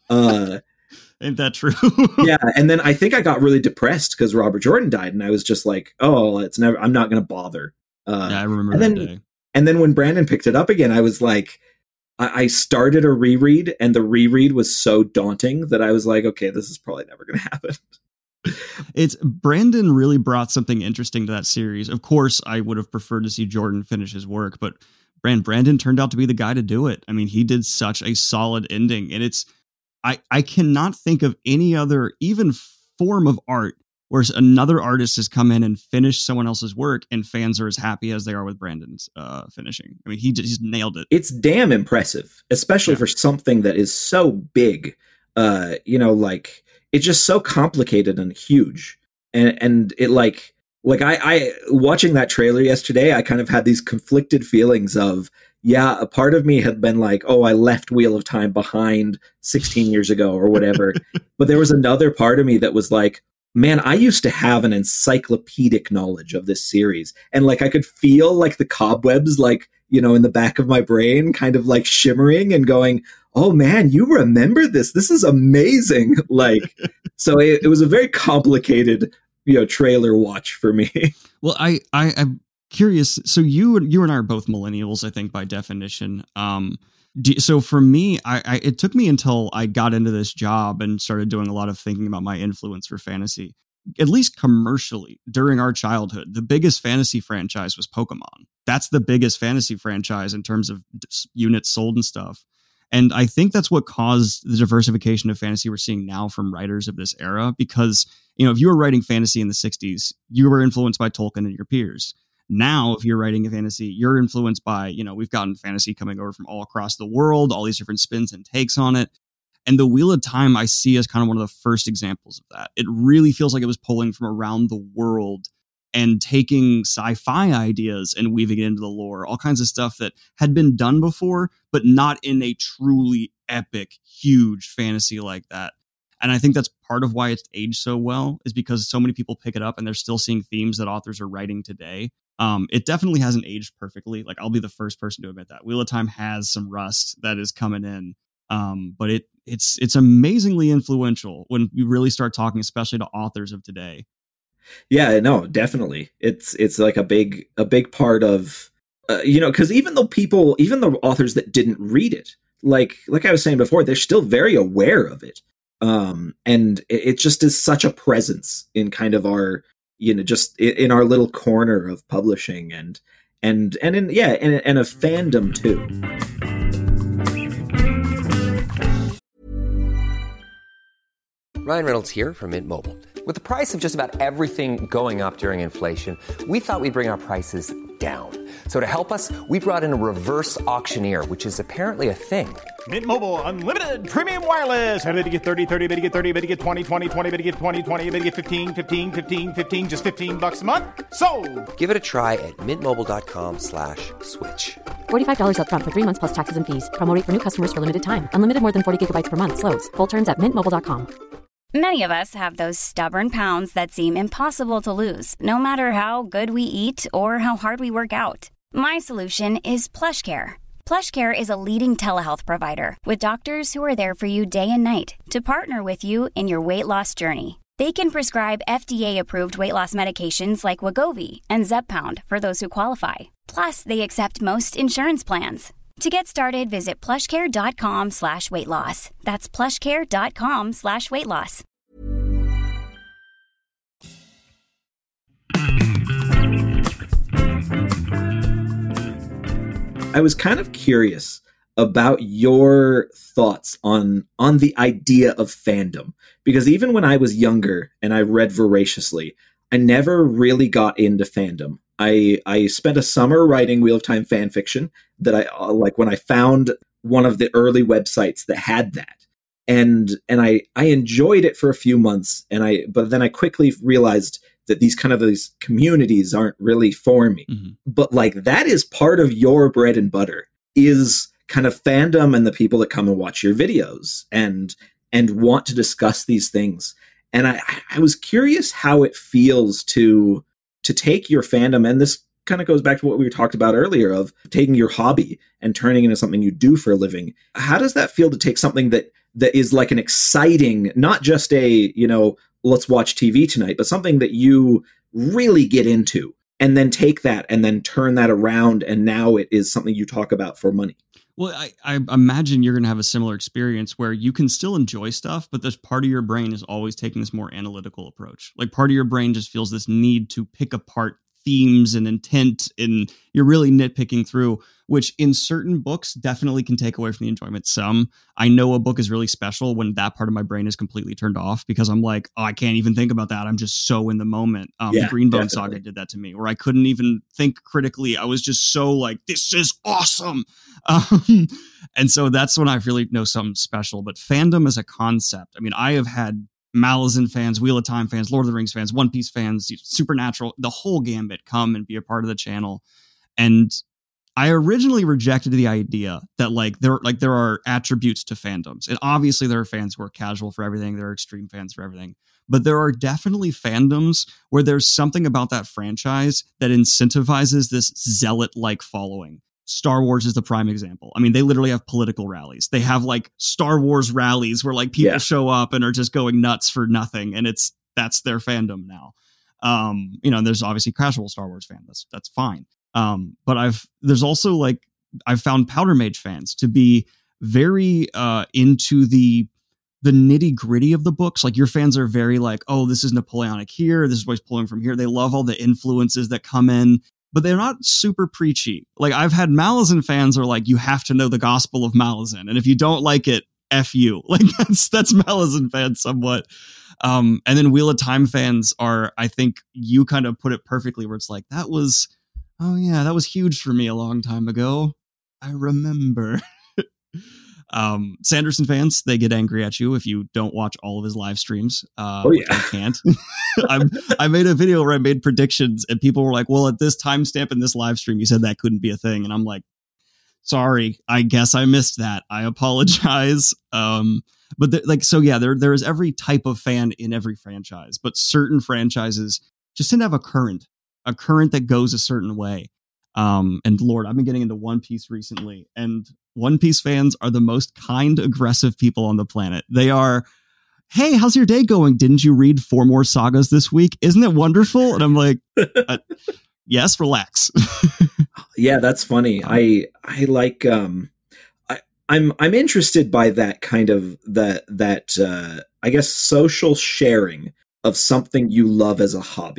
Uh,
Ain't that true?
Yeah. And then I think I got really depressed because Robert Jordan died. And I was just like, oh, it's never, I'm not going to bother. Uh,
yeah, I remember
and
that
then,
day.
And then when Brandon picked it up again, I was like, I, I started a reread and the reread was so daunting that I was like, okay, this is probably never going to happen.
It's Brandon really brought something interesting to that series. Of course, I would have preferred to see Jordan finish his work, but Brand Brandon turned out to be the guy to do it. I mean, he did such a solid ending, and it's I I cannot think of any other even form of art where another artist has come in and finished someone else's work, and fans are as happy as they are with Brandon's uh, finishing. I mean, he just nailed it.
It's damn impressive, especially yeah. for something that is so big. Uh, you know, like it's just so complicated and huge, and and it like. Like I, I, watching that trailer yesterday, I kind of had these conflicted feelings of, yeah, a part of me had been like, oh, I left Wheel of Time behind sixteen years ago or whatever. But there was another part of me that was like, man, I used to have an encyclopedic knowledge of this series. And like, I could feel like the cobwebs, like, you know, in the back of my brain kind of like shimmering and going, oh man, you remember this? This is amazing. Like, so it, it was a very complicated you know, trailer watch for me.
Well, I, I, I'm curious. So you, you and I are both millennials, I think by definition. Um, do, so for me, I, I, it took me until I got into this job and started doing a lot of thinking about my influence for fantasy, at least commercially during our childhood. The biggest fantasy franchise was Pokemon. That's the biggest fantasy franchise in terms of units sold and stuff. And I think that's what caused the diversification of fantasy we're seeing now from writers of this era, because, you know, if you were writing fantasy in the sixties, you were influenced by Tolkien and your peers. Now, if you're writing a fantasy, you're influenced by, you know, we've gotten fantasy coming over from all across the world, all these different spins and takes on it. And the Wheel of Time I see as kind of one of the first examples of that. It really feels like it was pulling from around the world and taking sci-fi ideas and weaving it into the lore, all kinds of stuff that had been done before, but not in a truly epic, huge fantasy like that. And I think that's part of why it's aged so well, is because so many people pick it up and they're still seeing themes that authors are writing today. Um, it definitely hasn't aged perfectly. Like, I'll be the first person to admit that. Wheel of Time has some rust that is coming in. Um, but it it's it's amazingly influential when you really start talking, especially to authors of today.
Yeah, no, definitely. It's it's like a big a big part of uh, you know, because even though people, even the authors that didn't read it, like like I was saying before, they're still very aware of it. Um, and it, it just is such a presence in kind of our you know, just in, in our little corner of publishing and and and in yeah, and, and of fandom too.
Ryan Reynolds here from Mint Mobile. With the price of just about everything going up during inflation, we thought we'd bring our prices down. So to help us, we brought in a reverse auctioneer, which is apparently a thing.
Mint Mobile Unlimited Premium Wireless. How to get thirty, thirty, how to get thirty, how to get twenty, twenty, twenty, how to get twenty, twenty, how to get fifteen, fifteen, fifteen, fifteen, just fifteen bucks a month? Sold!
Give it a try at mintmobile.com slash switch.
forty-five dollars up front for three months plus taxes and fees. Promo rate for new customers for limited time. Unlimited more than forty gigabytes per month. Slows full terms at mint mobile dot com.
Many of us have those stubborn pounds that seem impossible to lose, no matter how good we eat or how hard we work out. My solution is PlushCare. PlushCare is a leading telehealth provider with doctors who are there for you day and night to partner with you in your weight loss journey. They can prescribe F D A-approved weight loss medications like Wegovy and Zepbound for those who qualify. Plus, they accept most insurance plans. To get started, visit plushcare.com slash weight loss. That's plushcare.com slash weight loss.
I was kind of curious about your thoughts on on the idea of fandom, because even when I was younger and I read voraciously, I never really got into fandom. I I spent a summer writing Wheel of Time fan fiction that I like when I found one of the early websites that had that. And and I I enjoyed it for a few months, and I but then I quickly realized that these kind of these communities aren't really for me. Mm-hmm. But like that is part of your bread and butter, is kind of fandom and the people that come and watch your videos and and want to discuss these things. And I I was curious how it feels to to take your fandom, and this kind of goes back to what we talked about earlier of taking your hobby and turning it into something you do for a living. How does that feel to take something that that is like an exciting, not just a, you know, let's watch T V tonight, but something that you really get into, and then take that and then turn that around, and now it is something you talk about for money?
Well, I, I imagine you're going to have a similar experience where you can still enjoy stuff, but this part of your brain is always taking this more analytical approach. Like part of your brain just feels this need to pick apart themes and intent, and you're really nitpicking through, which in certain books definitely can take away from the enjoyment some. I know a book is really special when that part of my brain is completely turned off, because I'm like, oh, I can't even think about that. I'm just so in the moment. Um,
yeah,
the Greenbone
definitely.
Saga did that to me, where I couldn't even think critically. I was just so like, this is awesome. Um, and so that's when I really know something special. But fandom as a concept, I mean, I have had Malazan fans, Wheel of Time fans, Lord of the Rings fans, One Piece fans, Supernatural, the whole gambit come and be a part of the channel. And I originally rejected the idea that like there like there are attributes to fandoms. And obviously there are fans who are casual for everything. There are extreme fans for everything. But there are definitely fandoms where there's something about that franchise that incentivizes this zealot-like following. Star Wars is the prime example. I mean, they literally have political rallies. They have like Star Wars rallies where like people yeah. show up and are just going nuts for nothing. And it's, that's their fandom now. Um, you know, there's obviously casual Star Wars fans. That's, that's fine. Um, but I've, there's also like, I've found Powder Mage fans to be very, uh, into the, the nitty gritty of the books. Like your fans are very like, oh, this is Napoleonic here. This is what he's pulling from here. They love all the influences that come in, but they're not super preachy. Like I've had Malazan fans are like, you have to know the Gospel of Malazan, and if you don't like it, F you. Like that's that's Malazan fans somewhat. Um, and then Wheel of Time fans are, I think you kind of put it perfectly, where it's like, that was, oh yeah, that was huge for me a long time ago. I remember. Um, Sanderson fans, they get angry at you if you don't watch all of his live streams. Uh,
oh yeah,
I can't. I'm, I made a video where I made predictions, and people were like, "Well, at this timestamp in this live stream, you said that couldn't be a thing," and I'm like, "Sorry, I guess I missed that. I apologize." Um, but th- like, so yeah, there there is every type of fan in every franchise, but certain franchises just tend to have a current, a current that goes a certain way. Um, and Lord, I've been getting into One Piece recently, and One Piece fans are the most kind, aggressive people on the planet. They are, hey, how's your day going? Didn't you read four more sagas this week? Isn't it wonderful? And I'm like, uh, yes, relax.
Yeah, that's funny. I I like um I I'm I'm interested by that kind of that that uh I guess social sharing of something you love as a hobby.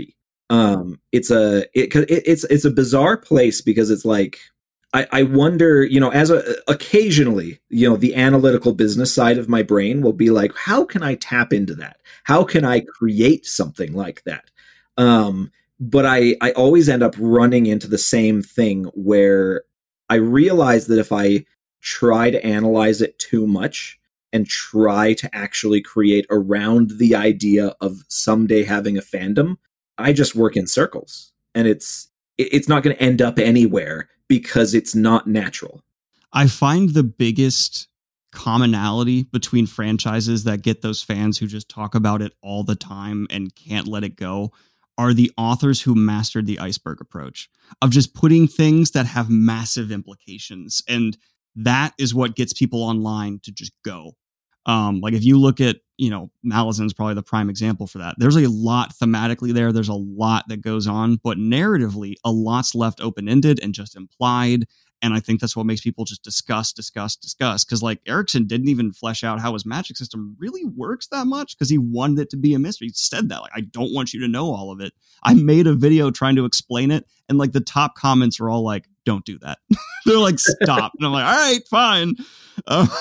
Um, it's a it, it it's it's a bizarre place because it's like I, I wonder, you know, as a occasionally, you know, the analytical business side of my brain will be like, how can I tap into that? How can I create something like that? Um, but I I always end up running into the same thing where I realize that if I try to analyze it too much and try to actually create around the idea of someday having a fandom, I just work in circles, and it's it's not going to end up anywhere because it's not natural.
I find the biggest commonality between franchises that get those fans who just talk about it all the time and can't let it go are the authors who mastered the iceberg approach of just putting things that have massive implications. And that is what gets people online to just go. Um, like if you look at, you know, Malazan's probably the prime example for that. There's a lot thematically there. There's a lot that goes on, but narratively, a lot's left open-ended and just implied. And I think that's what makes people just discuss, discuss, discuss. Because like Erickson didn't even flesh out how his magic system really works that much because he wanted it to be a mystery. He said that, like, I don't want you to know all of it. I made a video trying to explain it. And like the top comments are all like, don't do that. They're like, stop. And I'm like, all right, fine. Um,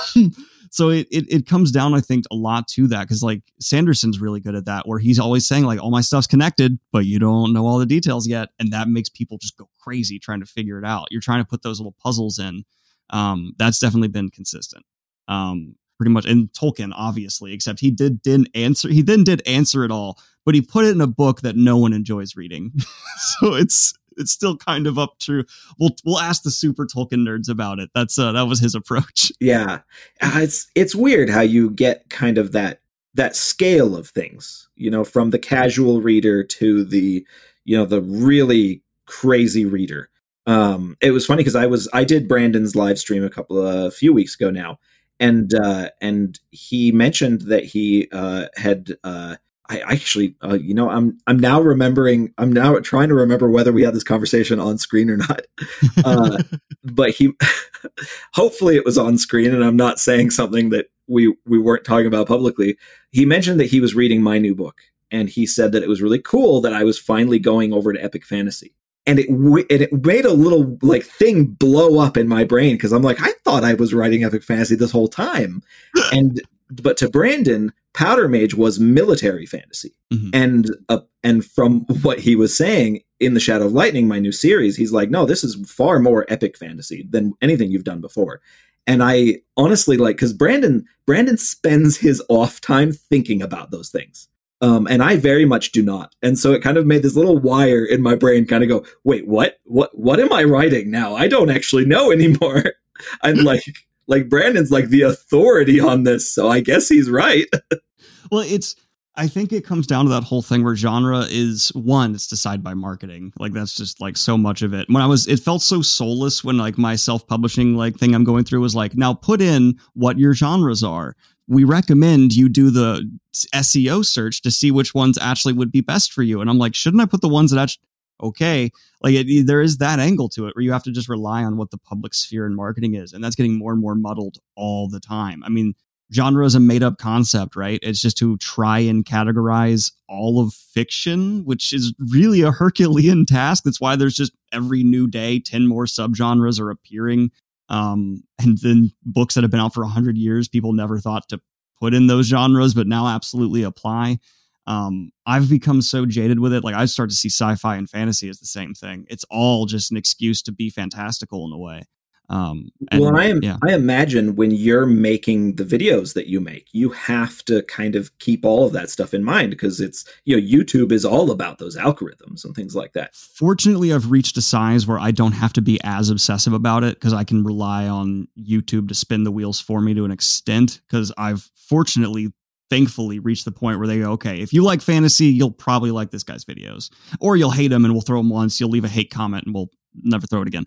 So it, it it comes down, I think, a lot to that because like Sanderson's really good at that, where he's always saying like all my stuff's connected, but you don't know all the details yet. And that makes people just go crazy trying to figure it out. You're trying to put those little puzzles in. Um, that's definitely been consistent. Um, pretty much. And Tolkien, obviously, except he did didn't answer. He then did answer it all, but he put it in a book that no one enjoys reading. So it's it's still kind of up to we'll we'll ask the super Tolkien nerds about it. That's uh, that was his approach.
Yeah, uh, it's it's weird how you get kind of that that scale of things, you know, from the casual reader to the, you know, the really crazy reader. Um, it was funny because I was I did Brandon's live stream a couple of a few weeks ago now, and uh, and he mentioned that he uh, had. Uh, I actually, uh, you know, I'm I'm now remembering. I'm now trying to remember whether we had this conversation on screen or not. Uh, but he, hopefully, it was on screen, and I'm not saying something that we we weren't talking about publicly. He mentioned that he was reading my new book, and he said that it was really cool that I was finally going over to epic fantasy, and it w- and it made a little like thing blow up in my brain because I'm like, I thought I was writing epic fantasy this whole time, and. But to Brandon, Powder Mage was military fantasy. Mm-hmm. And uh, and from what he was saying in The Shadow of Lightning, my new series, he's like, no, this is far more epic fantasy than anything you've done before. And I honestly like, because Brandon, Brandon spends his off time thinking about those things. Um, and I very much do not. And so it kind of made this little wire in my brain kind of go, wait, what? What? What am I writing now? I don't actually know anymore. I'm like... Like Brandon's like the authority on this, so I guess he's right.
Well, it's I think it comes down to that whole thing where genre is one, it's decided by marketing. Like that's just like so much of it. When I was, it felt so soulless when like my self-publishing like thing I'm going through was like, now put in what your genres are. We recommend you do the S E O search to see which ones actually would be best for you. And I'm like, shouldn't I put the ones that actually, okay, like it, there is that angle to it where you have to just rely on what the public sphere and marketing is. And that's getting more and more muddled all the time. I mean, genre is a made up concept, right? It's just to try and categorize all of fiction, which is really a Herculean task. That's why there's just every new day, ten more subgenres are appearing. Um, and then books that have been out for a hundred years, people never thought to put in those genres, but now absolutely apply. Um, I've become so jaded with it. Like I start to see sci-fi and fantasy as the same thing. It's all just an excuse to be fantastical in a way. Um, and,
well, I am,
yeah.
I imagine when you're making the videos that you make, you have to kind of keep all of that stuff in mind because it's, you know, YouTube is all about those algorithms and things like that.
Fortunately, I've reached a size where I don't have to be as obsessive about it because I can rely on YouTube to spin the wheels for me to an extent because I've fortunately thankfully reached the point where they go, okay, if you like fantasy, you'll probably like this guy's videos, or you'll hate him and we'll throw him once. You'll leave a hate comment and we'll never throw it again.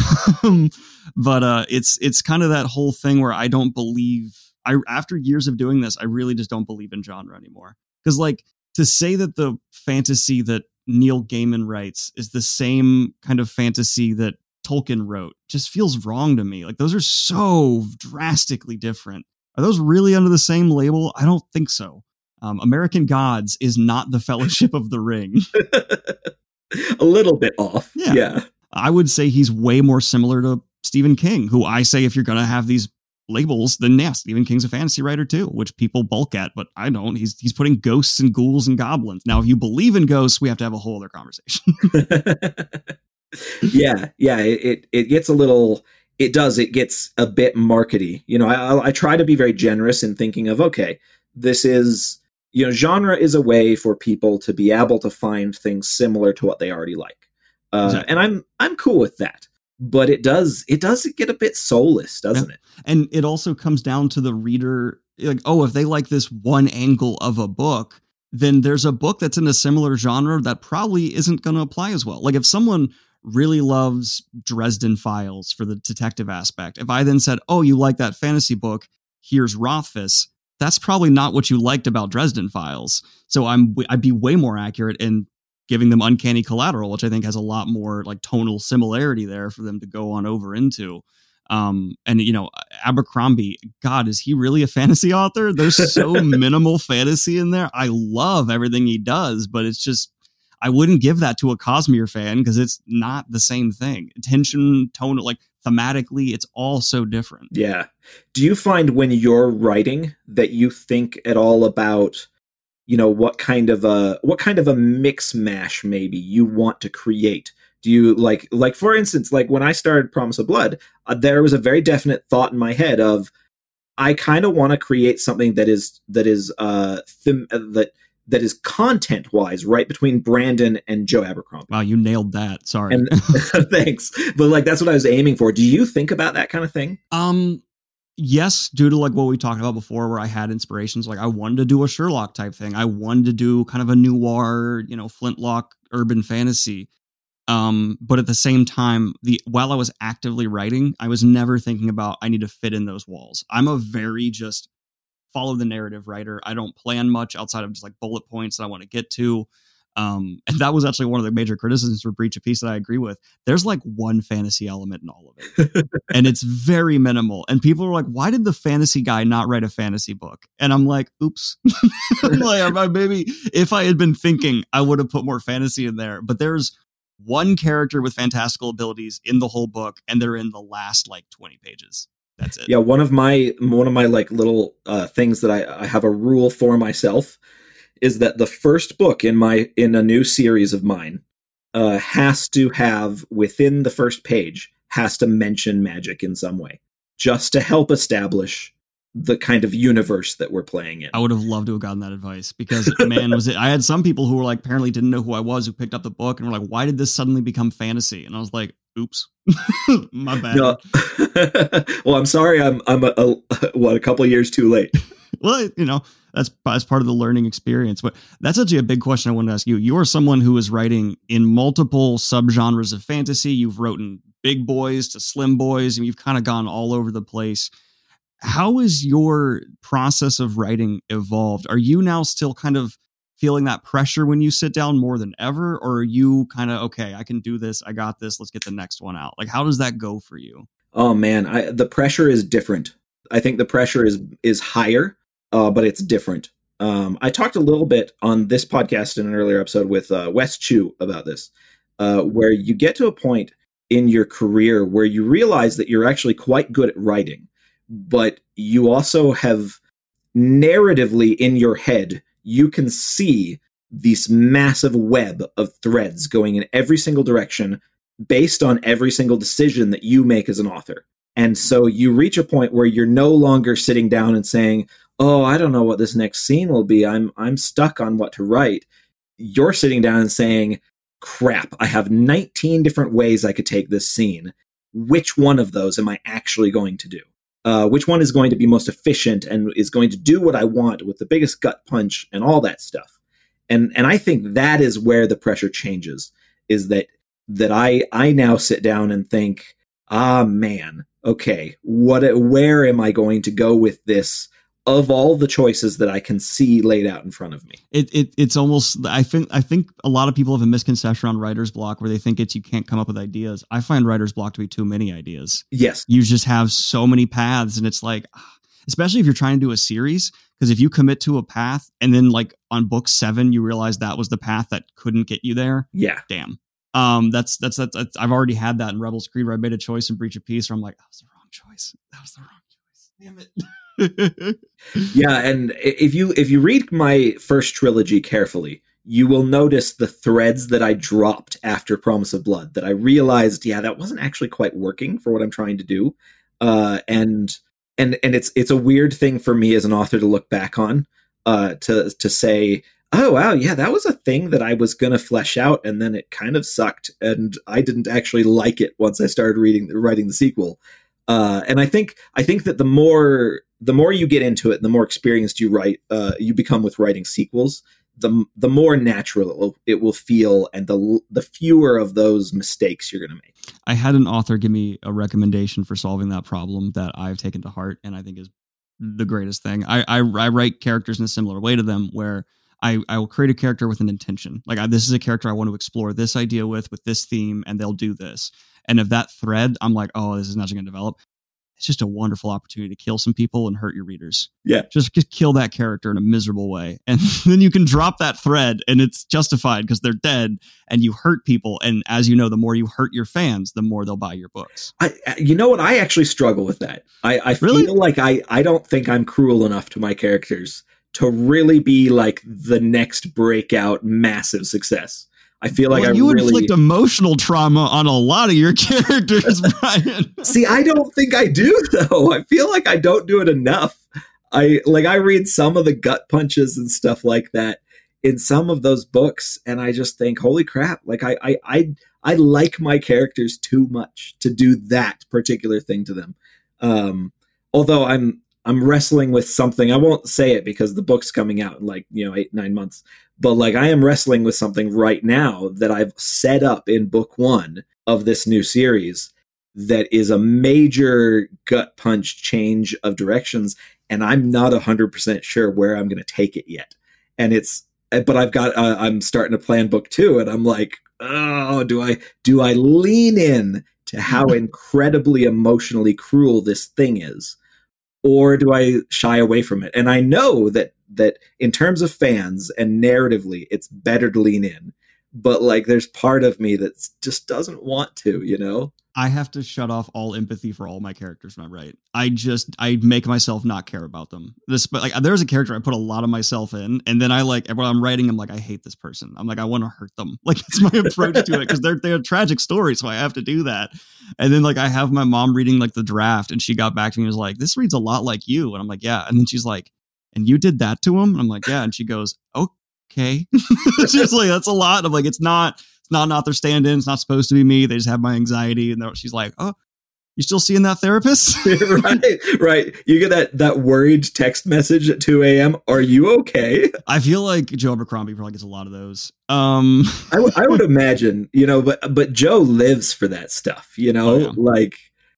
um, but uh, it's it's kind of that whole thing where I don't believe. I after years of doing this, I really just don't believe in genre anymore. Because like to say that the fantasy that Neil Gaiman writes is the same kind of fantasy that Tolkien wrote just feels wrong to me. Like those are so drastically different. Are those really under the same label? I don't think so. Um, American Gods is not the Fellowship of the Ring.
A little bit off.
Yeah.
yeah.
I would say he's way more similar to Stephen King, who I say if you're going to have these labels, then yeah, Stephen King's a fantasy writer too, which people bulk at, but I don't. He's he's putting ghosts and ghouls and goblins. Now, if you believe in ghosts, we have to have a whole other conversation.
yeah, yeah, it, it it gets a little. It does. It gets a bit markety. You know, I I try to be very generous in thinking of, okay, this is, you know, genre is a way for people to be able to find things similar to what they already like, uh, exactly. and I'm I'm cool with that. But it does it does get a bit soulless, doesn't yeah. it?
And it also comes down to the reader, like, oh, if they like this one angle of a book, then there's a book that's in a similar genre that probably isn't going to apply as well. Like if someone really loves Dresden Files for the detective aspect, if I then said, oh, you like that fantasy book, here's Rothfuss, that's probably not what you liked about Dresden Files. So I'm I'd be way more accurate in giving them Uncanny Collateral, which I think has a lot more like tonal similarity there for them to go on over into. Um, and, you know, Abercrombie, God, is he really a fantasy author? There's so minimal fantasy in there. I love everything he does, but it's just, I wouldn't give that to a Cosmere fan because it's not the same thing. Tension, tone, like thematically, it's all so different.
Yeah. Do you find when you're writing that you think at all about, you know, what kind of a what kind of a mix mash maybe you want to create? Do you like like for instance, like when I started Promise of Blood, uh, there was a very definite thought in my head of I kind of want to create something that is that is uh them, uh, that that is content wise right between Brandon and Joe Abercrombie.
Wow, you nailed that. Sorry.
And, thanks. But like that's what I was aiming for. Do you think about that kind of thing?
Um Yes, due to like what we talked about before, where I had inspirations, like I wanted to do a Sherlock type thing. I wanted to do kind of a noir, you know, flintlock urban fantasy. Um, but at the same time, the while I was actively writing, I was never thinking about I need to fit in those walls. I'm a very just follow the narrative writer. I don't plan much outside of just like bullet points that I want to get to. Um, and that was actually one of the major criticisms for Breach of Peace that I agree with. There's like one fantasy element in all of it. And it's very minimal. And people are like, why did the fantasy guy not write a fantasy book? And I'm like, oops. I'm like, maybe if I had been thinking, I would have put more fantasy in there. But there's one character with fantastical abilities in the whole book, and they're in the last like twenty pages. That's it.
Yeah, one of my one of my like little uh, things that I, I have a rule for myself is that the first book in my in a new series of mine uh, has to have within the first page has to mention magic in some way, just to help establish the kind of universe that we're playing in.
I would have loved to have gotten that advice because, man, was it? I had some people who were like apparently didn't know who I was who picked up the book and were like, "Why did this suddenly become fantasy?" And I was like, "Oops, my bad."
No. Well, I'm sorry. I'm I'm a, a, what a couple of years too late.
Well, you know, that's, that's part of the learning experience. But that's actually a big question I wanted to ask you. You are someone who is writing in multiple subgenres of fantasy. You've written big boys to slim boys, and you've kind of gone all over the place. How is your process of writing evolved? Are you now still kind of feeling that pressure when you sit down more than ever? Or are you kind of, okay, I can do this. I got this. Let's get the next one out. Like, how does that go for you?
Oh, man, I, the pressure is different. I think the pressure is is higher, uh, but it's different. Um, I talked a little bit on this podcast in an earlier episode with uh, Wes Chu about this, uh, where you get to a point in your career where you realize that you're actually quite good at writing, but you also have narratively in your head, you can see this massive web of threads going in every single direction based on every single decision that you make as an author. And so you reach a point where you're no longer sitting down and saying, oh, I don't know what this next scene will be. I'm I'm stuck on what to write. You're sitting down and saying, crap, I have nineteen different ways I could take this scene. Which one of those am I actually going to do? Uh, which one is going to be most efficient and is going to do what I want with the biggest gut punch and all that stuff? And and I think that is where the pressure changes, is that that I I now sit down and think, ah, man, okay, what, where am I going to go with this of all the choices that I can see laid out in front of me?
It, it It's almost, I think, I think a lot of people have a misconception on writer's block where they think it's, you can't come up with ideas. I find writer's block to be too many ideas.
Yes.
You just have so many paths and it's like, especially if you're trying to do a series. Because if you commit to a path and then like on book seven, you realize that was the path that couldn't get you there.
Yeah.
Damn. Um, that's, that's, that's, that's, I've already had that in Rebels Creed where I made a choice in Breach of Peace where I'm like, that was the wrong choice. That was the wrong choice. Damn it.
Yeah. And if you, if you read my first trilogy carefully, you will notice the threads that I dropped after Promise of Blood that I realized, yeah, that wasn't actually quite working for what I'm trying to do. Uh, and, and, and it's, it's a weird thing for me as an author to look back on, uh, to, to say, oh, wow, yeah, that was a thing that I was going to flesh out, and then it kind of sucked, and I didn't actually like it once I started reading, writing the sequel. Uh, and I think I think that the more the more you get into it, the more experienced you write, uh, you become with writing sequels, the the more natural it will, it will feel, and the the fewer of those mistakes you're going to make.
I had an author give me a recommendation for solving that problem that I've taken to heart, and I think is the greatest thing. I I, I write characters in a similar way to them, where I, I will create a character with an intention. Like I, this is a character I want to explore this idea with, with this theme, and they'll do this. And if that thread, I'm like, oh, this is not going to develop. It's just a wonderful opportunity to kill some people and hurt your readers.
Yeah.
Just, just kill that character in a miserable way. And then you can drop that thread and it's justified because they're dead and you hurt people. And as you know, the more you hurt your fans, the more they'll buy your books.
I, you know what? I actually struggle with that. I, I
really?
feel like I, I don't think I'm cruel enough to my characters to really be like the next breakout massive success. I feel like
well,
I
you
really
inflict emotional trauma on a lot of your characters, Brian.
See, I don't think I do though. I feel like I don't do it enough. I like I read some of the gut punches and stuff like that in some of those books, and I just think, holy crap! Like I I I, I like my characters too much to do that particular thing to them. Um, although I'm. I'm wrestling with something. I won't say it because the book's coming out in like, you know, eight, nine months. But like I am wrestling with something right now that I've set up in book one of this new series that is a major gut punch change of directions. And I'm not one hundred percent sure where I'm going to take it yet. And it's, but I've got, uh, I'm starting to plan book two, and I'm like, oh, do I, do I lean in to how incredibly emotionally cruel this thing is? Or do I shy away from it? And I know that that in terms of fans and narratively, it's better to lean in. But like, there's part of me that just doesn't want to, you know?
I have to shut off all empathy for all my characters when I write. I just, I make myself not care about them. This, but like, there's a character I put a lot of myself in, and then I like, when I'm writing, I'm like, I hate this person. I'm like, I want to hurt them. Like, it's my approach to it because they're they're a tragic story, so I have to do that. And then like, I have my mom reading like the draft, and she got back to me and was like, this reads a lot like you, and I'm like, yeah. And then she's like, and you did that to him? And I'm like, yeah. And she goes, okay. She's like, that's a lot. I'm like, it's not. It's not an author stand-in. It's not supposed to be me. They just have my anxiety. And she's like, oh, you still seeing that therapist?
right, right. You get that that worried text message at two a.m. Are you okay?
I feel like Joe Abercrombie probably gets a lot of those. Um,
I, w- I would imagine, you know, but but Joe lives for that stuff, you know,
oh, yeah.
like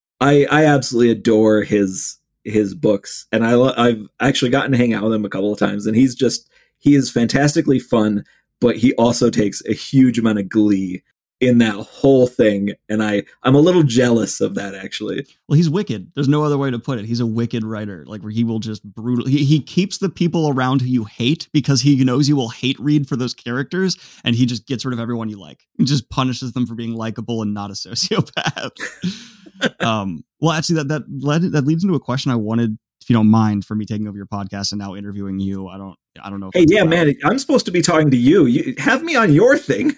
I I absolutely adore his his books, and I I've actually gotten to hang out with him a couple of times, and he's just he is fantastically fun. But he also takes a huge amount of glee in that whole thing. And I, I'm a little jealous of that, actually.
Well, he's wicked. There's no other way to put it. He's a wicked writer, like where he will just brutal. He, he keeps the people around who you hate because he knows you will hate read for those characters. And he just gets rid of everyone you like and just punishes them for being likable and not a sociopath. um, well, actually, that, that, led, that leads into a question I wanted, if you don't mind, for me taking over your podcast and now interviewing you. I don't, I don't know. If
hey, yeah,
allowed.
man, I'm supposed to be talking to you. You have me on your thing.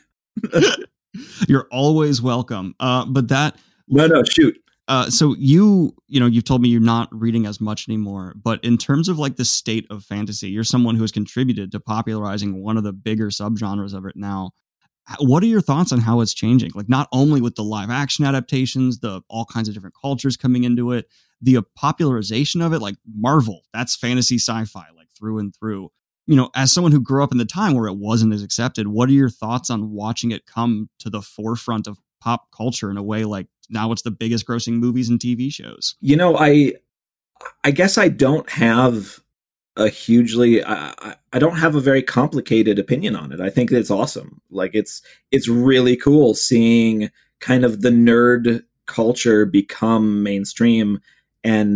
You're always welcome. Uh, but that,
no, no, shoot.
Uh, so you, you know, you've told me you're not reading as much anymore, but in terms of like the state of fantasy, you're someone who has contributed to popularizing one of the bigger subgenres of it now. What are your thoughts on how it's changing? Like not only with the live action adaptations, the all kinds of different cultures coming into it, the popularization of it, like Marvel, that's fantasy sci-fi, like through and through. You know, as someone who grew up in the time where it wasn't as accepted, what are your thoughts on watching it come to the forefront of pop culture in a way like now it's the biggest grossing movies and T V shows?
You know, I I guess I don't have a hugely I, I don't have a very complicated opinion on it. I think it's awesome. Like it's it's really cool seeing kind of the nerd culture become mainstream and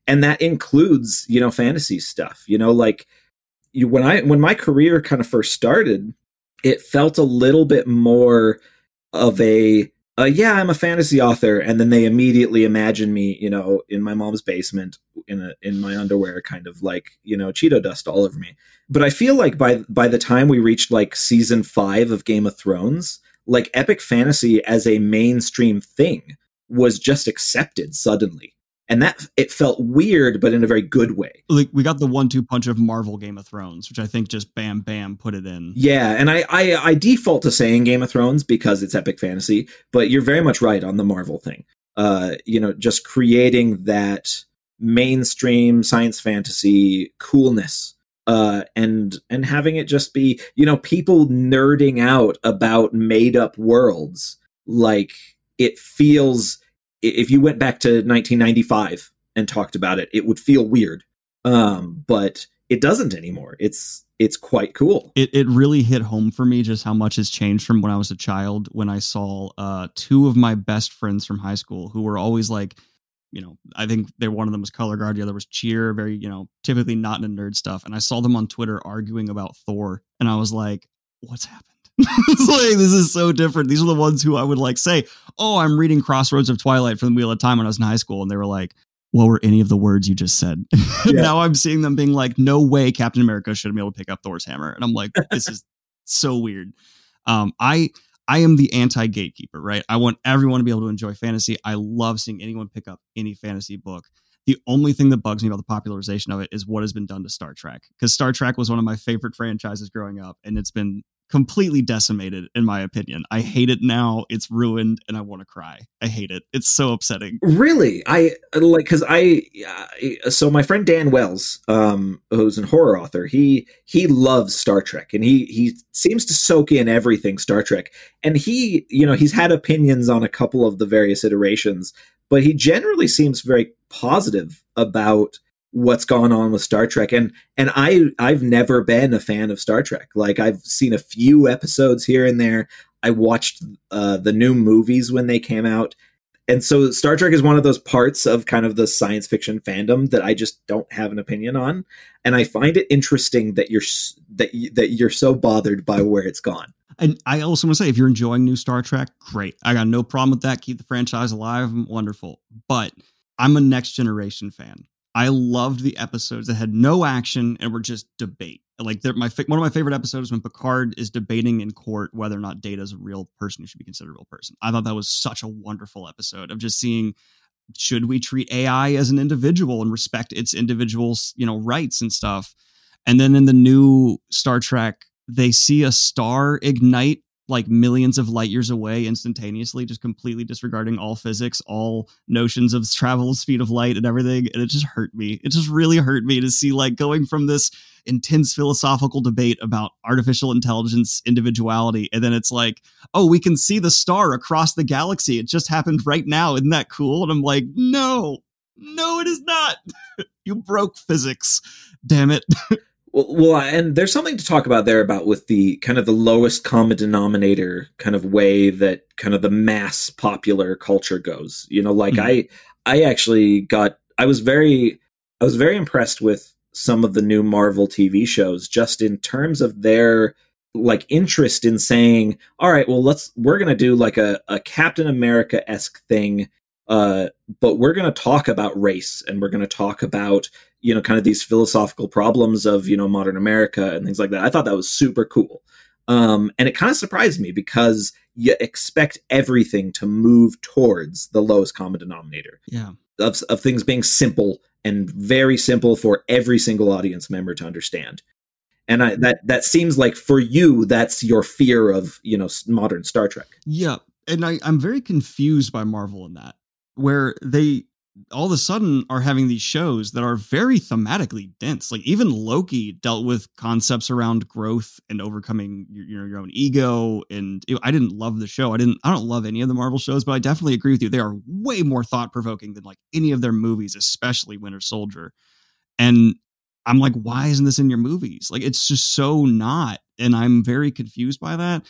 and that includes, you know, fantasy stuff. You know, like you, when I when my career kind of first started, it felt a little bit more of a uh, yeah, I'm a fantasy author, and then they immediately imagine me, you know, in my mom's basement in a in my underwear, kind of like, you know, Cheeto dust all over me. But I feel like by by the time we reached like season five of Game of Thrones, like epic fantasy as a mainstream thing was just accepted suddenly. And that it felt weird, but in a very good way.
Like we got the one two punch of Marvel Game of Thrones, which I think just bam, bam, put it in.
Yeah, and I, I, I default to saying Game of Thrones because it's epic fantasy, but you're very much right on the Marvel thing. Uh, you know, just creating that mainstream science fantasy coolness, uh, and and having it just be, you know, people nerding out about made up worlds. Like it feels. If you went back to nineteen ninety-five and talked about it, it would feel weird. Um, but it doesn't anymore. It's it's quite cool.
It it really hit home for me just how much has changed from when I was a child, when I saw uh, two of my best friends from high school who were always like, you know, I think they one of them was color guard, the other was cheer, very, you know, typically not into nerd stuff. And I saw them on Twitter arguing about Thor, and I was like, what's happened? It's like, this is so different. These are the ones who I would like say, oh, I'm reading Crossroads of Twilight from the Wheel of Time when I was in high school. And they were like, what were any of the words you just said? Yeah. Now I'm seeing them being like, no way Captain America should have been able to pick up Thor's hammer. And I'm like, this is so weird. Um, I I am the anti-gatekeeper, right? I want everyone to be able to enjoy fantasy. I love seeing anyone pick up any fantasy book. The only thing that bugs me about the popularization of it is what has been done to Star Trek. Because Star Trek was one of my favorite franchises growing up, and it's been completely decimated, in my opinion. I hate it now. It's ruined, and I want to cry. I hate it. It's so upsetting.
Really? I like, because I, uh, so my friend Dan Wells, um, who's a horror author, he he loves Star Trek, and he he seems to soak in everything Star Trek. And he, you know, he's had opinions on a couple of the various iterations, but he generally seems very positive about what's gone on with Star Trek. And and I I've never been a fan of Star Trek. Like, I've seen a few episodes here and there. I watched uh, the new movies when they came out. And so Star Trek is one of those parts of kind of the science fiction fandom that I just don't have an opinion on. And I find it interesting that you're that you, that you're so bothered by where it's gone.
And I also want to say, if you're enjoying new Star Trek, great. I got no problem with that. Keep the franchise alive. Wonderful. But I'm a Next Generation fan. I loved the episodes that had no action and were just debate. Like, my one of my favorite episodes when Picard is debating in court whether or not Data is a real person who should be considered a real person. I thought that was such a wonderful episode of just seeing, should we treat A I as an individual and respect its individual's, you know, rights and stuff. And then in the new Star Trek, they see a star ignite like millions of light years away instantaneously, just completely disregarding all physics, all notions of travel, speed of light and everything. And it just hurt me. It just really hurt me to see, like, going from this intense philosophical debate about artificial intelligence, individuality. And then it's like, oh, we can see the star across the galaxy. It just happened right now. Isn't that cool? And I'm like, no, no, it is not. You broke physics. Damn it.
Well, well, and there's something to talk about there about with the kind of the lowest common denominator kind of way that kind of the mass popular culture goes. You know, like mm-hmm. I, I actually got, I was very, I was very impressed with some of the new Marvel T V shows, just in terms of their like interest in saying, all right, well, let's, we're going to do like a, a Captain America-esque thing. Uh, but we're going to talk about race, and we're going to talk about, you know, kind of these philosophical problems of, you know, modern America and things like that. I thought that was super cool. Um, and it kind of surprised me because you expect everything to move towards the lowest common denominator.
Yeah.
Of, of things being simple and very simple for every single audience member to understand. And I, that, that seems like for you, that's your fear of, you know, modern Star Trek.
Yeah. And I, I'm very confused by Marvel in that, where they all of a sudden are having these shows that are very thematically dense. Like, even Loki dealt with concepts around growth and overcoming your, you know, your own ego. And it, I didn't love the show. I didn't, I don't love any of the Marvel shows, but I definitely agree with you. They are way more thought provoking than like any of their movies, especially Winter Soldier. And I'm like, why isn't this in your movies? Like, it's just so not. And I'm very confused by that.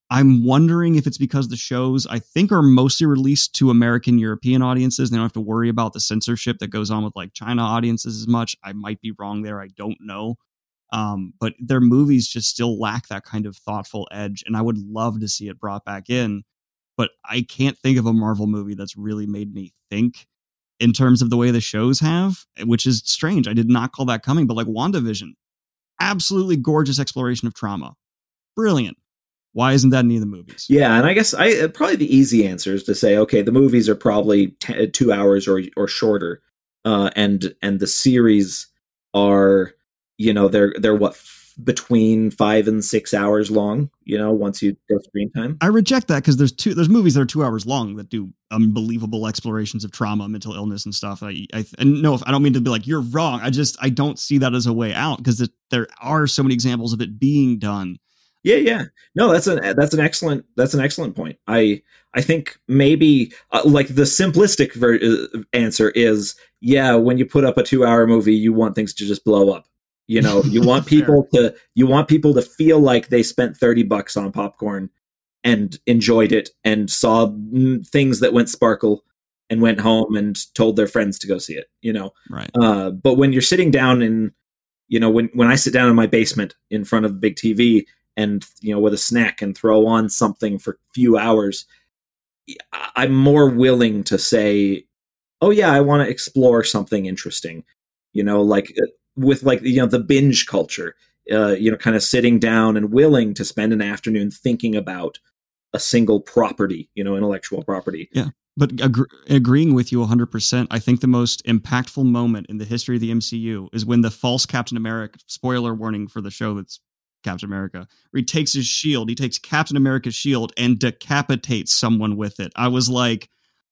I'm wondering if it's because the shows, I think, are mostly released to American European audiences. They don't have to worry about the censorship that goes on with like China audiences as much. I might be wrong there. I don't know. Um, but their movies just still lack that kind of thoughtful edge. And I would love to see it brought back in. But I can't think of a Marvel movie that's really made me think in terms of the way the shows have, which is strange. I did not call that coming, but like WandaVision, absolutely gorgeous exploration of trauma. Brilliant. Why isn't that in any of the movies?
Yeah, and I guess I probably the easy answer is to say, okay, the movies are probably t- two hours or or shorter, uh, and and the series are, you know, they're they're what f- between five and six hours long. You know, once you go screen time.
I reject that because there's two there's movies that are two hours long that do unbelievable explorations of trauma, mental illness, and stuff. I, I and no, I don't mean to be like you're wrong. I just I don't see that as a way out because there are so many examples of it being done.
Yeah, yeah. No, that's an that's an excellent that's an excellent point. I I think maybe uh, like the simplistic ver- uh, answer is yeah. When you put up a two hour movie, you want things to just blow up. You know, you want people to you want people to feel like they spent thirty bucks on popcorn and enjoyed it and saw mm, things that went sparkle and went home and told their friends to go see it. You know,
right?
Uh, but when you're sitting down in, you know, when when I sit down in my basement in front of the big T V. And, you know, with a snack and throw on something for a few hours, I'm more willing to say, oh, yeah, I want to explore something interesting, you know, like with like, you know, the binge culture, uh, you know, kind of sitting down and willing to spend an afternoon thinking about a single property, you know, intellectual property.
Yeah. But ag- agreeing with you one hundred percent, I think the most impactful moment in the history of the M C U is when the false Captain America, spoiler warning for the show that's Captain America, where he takes his shield, he takes Captain America's shield and decapitates someone with it. I was like,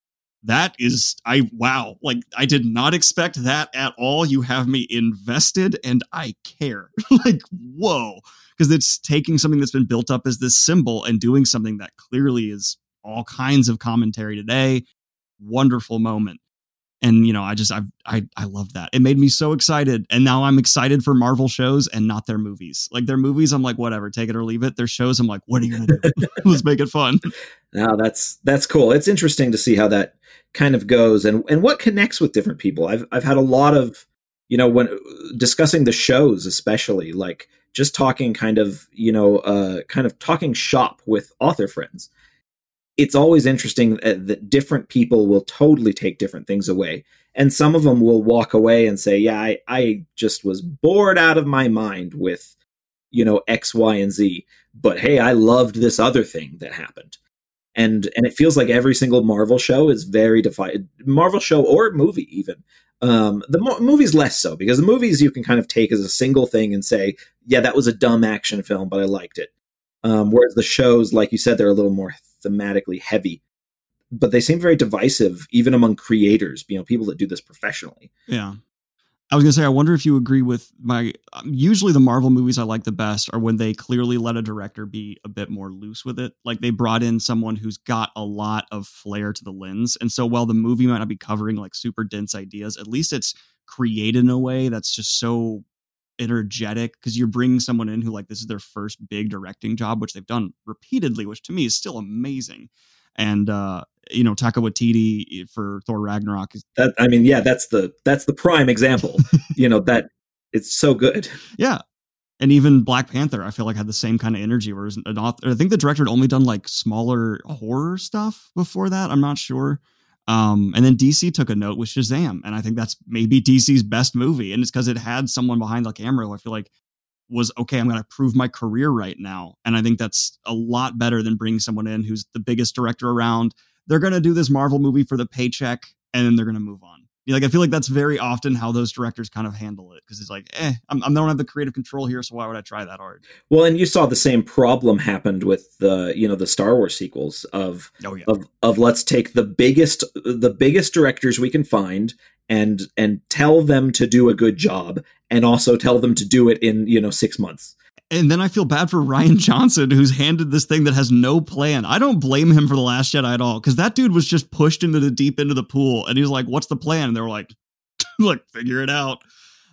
that is, I, wow, like I did not expect that at all. You have me invested and I care. Like, whoa, because it's taking something that's been built up as this symbol and doing something that clearly is all kinds of commentary today. Wonderful moment. And, you know, I just, I, I, I love that. It made me so excited. And now I'm excited for Marvel shows and not their movies. Like their movies, I'm like, whatever, take it or leave it. Their shows, I'm like, what are you going to do? Let's make it fun.
No, that's, that's cool. It's interesting to see how that kind of goes and, and what connects with different people. I've, I've had a lot of, you know, when discussing the shows, especially like just talking kind of, you know, uh, kind of talking shop with author friends. It's always interesting that different people will totally take different things away. And some of them will walk away and say, yeah, I, I just was bored out of my mind with, you know, X, Y, and Z. But hey, I loved this other thing that happened. And and it feels like every single Marvel show is very defined. Marvel show or movie even. Um, the mo- movies less so, because the movies you can kind of take as a single thing and say, yeah, that was a dumb action film, but I liked it. Um, whereas the shows, like you said, they're a little more thematically heavy, but they seem very divisive, even among creators, you know, people that do this professionally.
Yeah. I was going to say, I wonder if you agree with my, um, usually the Marvel movies I like the best are when they clearly let a director be a bit more loose with it. Like they brought in someone who's got a lot of flair to the lens. And so while the movie might not be covering like super dense ideas, at least it's created in a way that's just so energetic, because you're bringing someone in who like this is their first big directing job, which they've done repeatedly, which to me is still amazing. And uh you know, Taika Waititi for Thor Ragnarok is
that, I mean, yeah, that's the that's the prime example. You know, that it's so good.
Yeah. And even Black Panther, I feel like had the same kind of energy. Whereas an author, I think the director had only done like smaller horror stuff before that. I'm not sure. Um, and then D C took a note with Shazam, and I think that's maybe D C's best movie. And it's because it had someone behind the camera who I feel like was, okay, I'm going to prove my career right now. And I think that's a lot better than bringing someone in who's the biggest director around. They're going to do this Marvel movie for the paycheck, and then they're going to move on. Like, I feel like that's very often how those directors kind of handle it, because it's like, eh, I'm, I don't have the creative control here, so why would I try that hard?
Well, and you saw the same problem happened with the, you know, the Star Wars sequels of,
oh, yeah.
of, of let's take the biggest, the biggest directors we can find and, and tell them to do a good job, and also tell them to do it in, you know, six months.
And then I feel bad for Rian Johnson, who's handed this thing that has no plan. I don't blame him for The Last Jedi at all, because that dude was just pushed into the deep end of the pool, and he's like, what's the plan? And they were like, look, figure it out.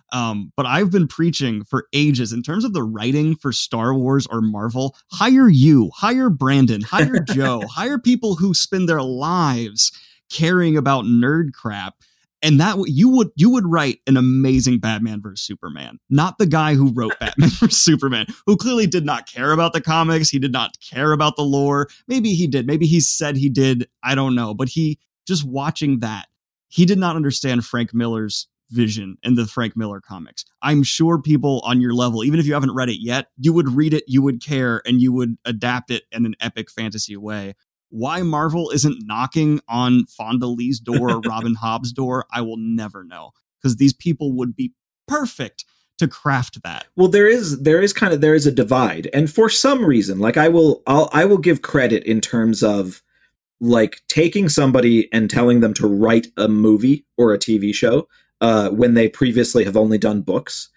Um, but I've been preaching for ages in terms of the writing for Star Wars or Marvel. Hire you, hire Brandon, hire Joe, hire people who spend their lives caring about nerd crap. And that you would you would write an amazing Batman versus Superman, not the guy who wrote Batman versus Superman, who clearly did not care about the comics. He did not care about the lore. Maybe he did. Maybe he said he did. I don't know. But he just watching that, he did not understand Frank Miller's vision in the Frank Miller comics. I'm sure people on your level, even if you haven't read it yet, you would read it, you would care, and you would adapt it in an epic fantasy way. Why Marvel isn't knocking on Fonda Lee's door or Robin Hobb's door, I will never know, because these people would be perfect to craft that.
Well, there is there is kind of there is a divide, and for some reason, like I will I'll, I will give credit in terms of like taking somebody and telling them to write a movie or a T V show uh, when they previously have only done books.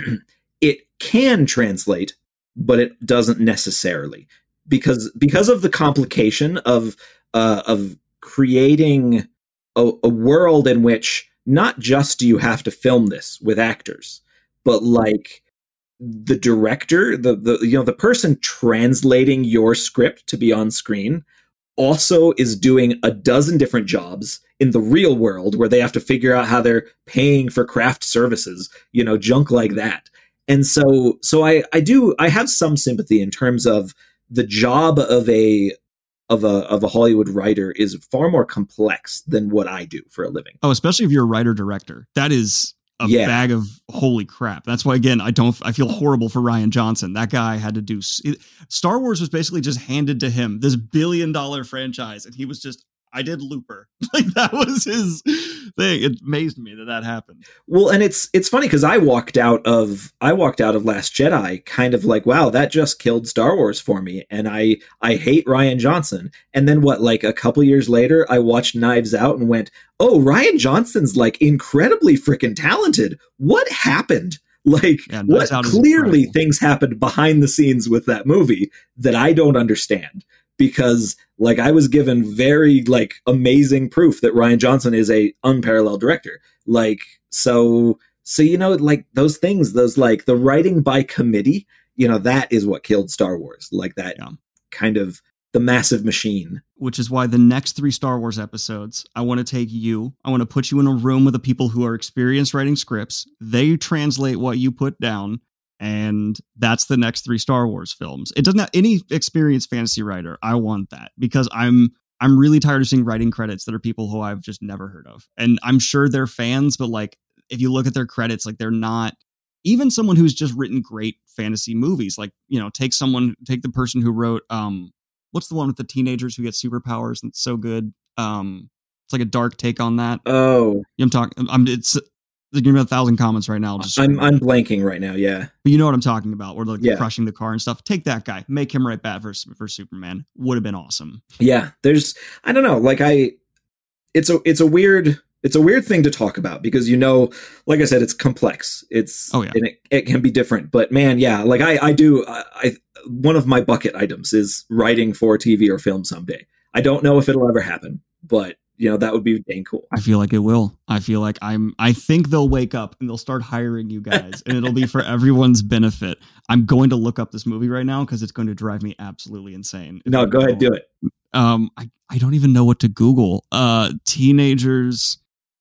It can translate, but it doesn't necessarily. Because because of the complication of uh, of creating a, a world in which not just do you have to film this with actors, but like the director, the the you know the person translating your script to be on screen also is doing a dozen different jobs in the real world where they have to figure out how they're paying for craft services, you know, junk like that. And so so I I do I have some sympathy in terms of the job of a of a of a Hollywood writer is far more complex than what I do for a living.
Oh, especially if you're a writer director. That is a yeah. bag of holy crap. That's why, again, I don't I feel horrible for Rian Johnson. That guy had to do Star Wars was basically just handed to him, this billion dollar franchise, and he was just I did Looper. Like that was his thing. It amazed me that that happened.
Well, and it's it's funny because I walked out of I walked out of Last Jedi kind of like, wow, that just killed Star Wars for me, and I I hate Rian Johnson. And then what? Like a couple years later, I watched Knives Out and went, oh, Rian Johnson's like incredibly freaking talented. What happened? Like yeah, what clearly things happened behind the scenes with that movie that I don't understand. Because like I was given very like amazing proof that Rian Johnson is a unparalleled director. Like, so, so, you know, like those things, those like the writing by committee, you know, that is what killed Star Wars. Like that yeah. kind of the massive machine.
Which is why the next three Star Wars episodes, I want to take you, I want to put you in a room with the people who are experienced writing scripts. They translate what you put down. And that's the next three Star Wars films. It doesn't have any experienced fantasy writer. I want that because I'm I'm really tired of seeing writing credits that are people who I've just never heard of. And I'm sure they're fans, but like if you look at their credits, like they're not even someone who's just written great fantasy movies. Like, you know, take someone, take the person who wrote um, what's the one with the teenagers who get superpowers and it's so good. Um, it's like a dark take on that.
Oh,
I'm talking. I'm it's. There's gonna be a thousand comments right now. Just
I'm I'm blanking right now. Yeah,
but you know what I'm talking about. Where like
yeah.
crushing the car and stuff. Take that guy, make him write Bat versus for Superman. Would have been awesome.
Yeah, there's I don't know. Like I, it's a it's a weird it's a weird thing to talk about because you know, like I said, it's complex. It's
oh yeah,
and it, it can be different. But man, yeah, like I I do I, I one of my bucket items is writing for T V or film someday. I don't know if it'll ever happen, but. You know, that would be dang cool.
I feel like it will. I feel like I'm, I think they'll wake up and they'll start hiring you guys and it'll be for everyone's benefit. I'm going to look up this movie right now because it's going to drive me absolutely insane.
No, go ahead, do it.
Um, I, I don't even know what to Google. Uh, teenagers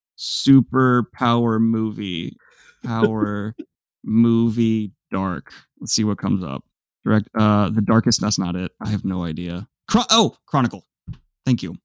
superpower movie, power movie dark. Let's see what comes up. Direct, uh, The Darkest. That's not it. I have no idea. Chron- oh, Chronicle. Thank you.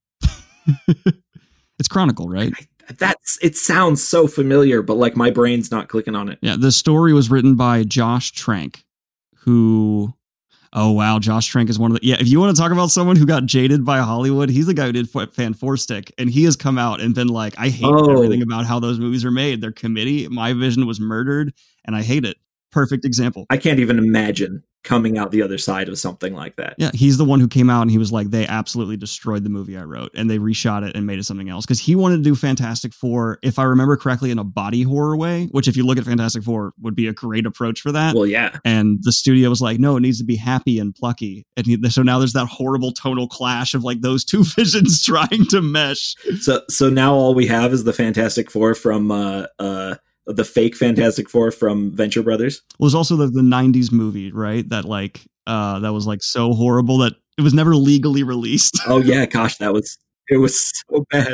It's Chronicle, right?
That's it sounds so familiar, but like my brain's not clicking on it.
Yeah, the story was written by Josh Trank, who oh wow, Josh Trank is one of the yeah, if you want to talk about someone who got jaded by Hollywood, he's the guy who did Fan Four Stick, and he has come out and been like, I hate oh. everything about how those movies are made. Their committee, my vision was murdered, and I hate it. Perfect example.
I can't even imagine coming out the other side of something like that.
Yeah, he's the one who came out and he was like, they absolutely destroyed the movie I wrote and they reshot it and made it something else because he wanted to do Fantastic Four, if I remember correctly, in a body horror way, which if you look at Fantastic Four would be a great approach for that.
Well, yeah.
And the studio was like, no, it needs to be happy and plucky. And he, so now there's that horrible tonal clash of like those two visions trying to mesh.
So so now all we have is the Fantastic Four from uh uh the fake Fantastic Four from Venture Brothers.
Well, there's also the, the nineties movie, right? That like uh, that was like so horrible that it was never legally released.
Oh yeah, gosh, that was it was so bad.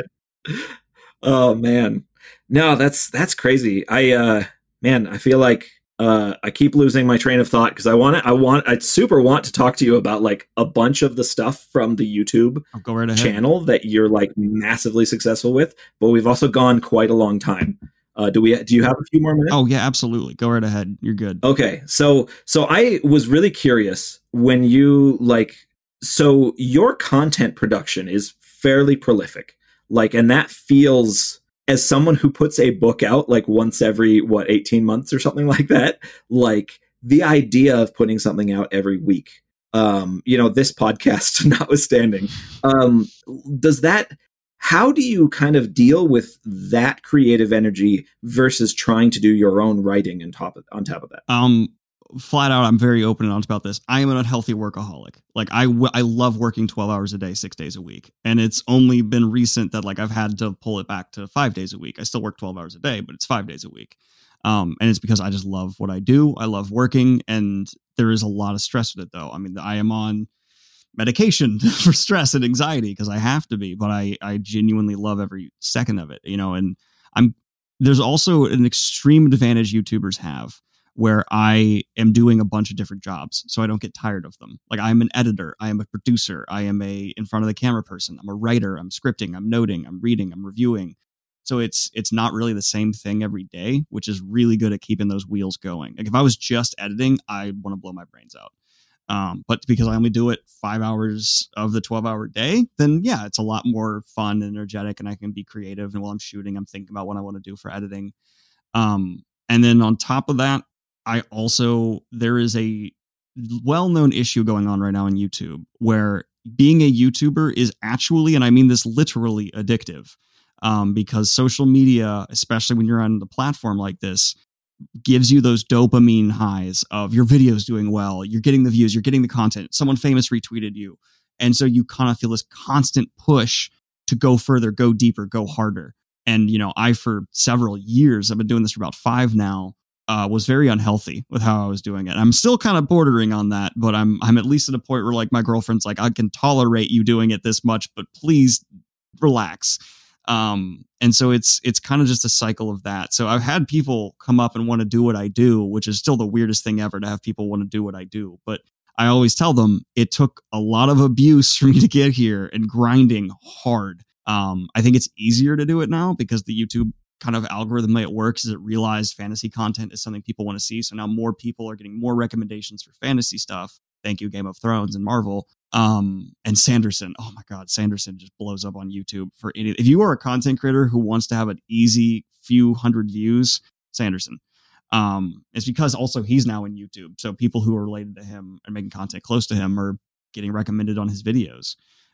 Oh man, no, that's that's crazy. I uh, man, I feel like uh, I keep losing my train of thought because I want to. I want. I super want to talk to you about like a bunch of the stuff from the YouTube
I'll go right ahead.
channel that you're like massively successful with. But we've also gone quite a long time. Uh, do we? Do you have a few more minutes?
Oh yeah, absolutely. Go right ahead. You're good.
Okay, so so I was really curious when you like. So your content production is fairly prolific, like, and that feels, as someone who puts a book out like once every what eighteen months or something like that, like the idea of putting something out every week, um, you know, this podcast notwithstanding, um, does that? How do you kind of deal with that creative energy versus trying to do your own writing on top of, on top of that?
Um, flat out, I'm very open and honest about this. I am an unhealthy workaholic. Like I, w- I love working twelve hours a day, six days a week. And it's only been recent that like I've had to pull it back to five days a week. I still work twelve hours a day, but it's five days a week. Um, and it's because I just love what I do. I love working, and there is a lot of stress with it though. I mean, I am on medication for stress and anxiety because I have to be, but I, I genuinely love every second of it, you know, and I'm, there's also an extreme advantage YouTubers have where I am doing a bunch of different jobs, so I don't get tired of them. Like I'm an editor, I am a producer, I am a in front of the camera person, I'm a writer, I'm scripting, I'm noting, I'm reading, I'm reviewing. So it's it's not really the same thing every day, which is really good at keeping those wheels going. Like if I was just editing, I'd want to blow my brains out. Um, but because I only do it five hours of the twelve hour day, then yeah, it's a lot more fun and energetic, and I can be creative. And while I'm shooting, I'm thinking about what I want to do for editing. Um, and then on top of that, I also, there is a well-known issue going on right now on YouTube where being a YouTuber is actually, and I mean this literally, addictive. Um, because social media, especially when you're on the platform like this, gives you those dopamine highs of your videos doing well, you're getting the views, you're getting the content, someone famous retweeted you. And so you kind of feel this constant push to go further, go deeper, go harder. And, you know, I, for several years, I've been doing this for about five now, uh, was very unhealthy with how I was doing it. I'm still kind of bordering on that, but I'm, I'm at least at a point where like my girlfriend's like, I can tolerate you doing it this much, but please relax. Um, and so it's, it's kind of just a cycle of that. So I've had people come up and want to do what I do, which is still the weirdest thing ever to have people want to do what I do. But I always tell them it took a lot of abuse for me to get here and grinding hard. Um, I think it's easier to do it now because the YouTube kind of algorithm way it works is it realized fantasy content is something people want to see. So now more people are getting more recommendations for fantasy stuff. Thank you, Game of Thrones and Marvel. Um, and Sanderson. Oh my God, Sanderson just blows up on YouTube for any. If you are a content creator who wants to have an easy few hundred views, Sanderson. Um, it's because also he's now in YouTube. So people who are related to him and making content close to him are getting recommended on his videos.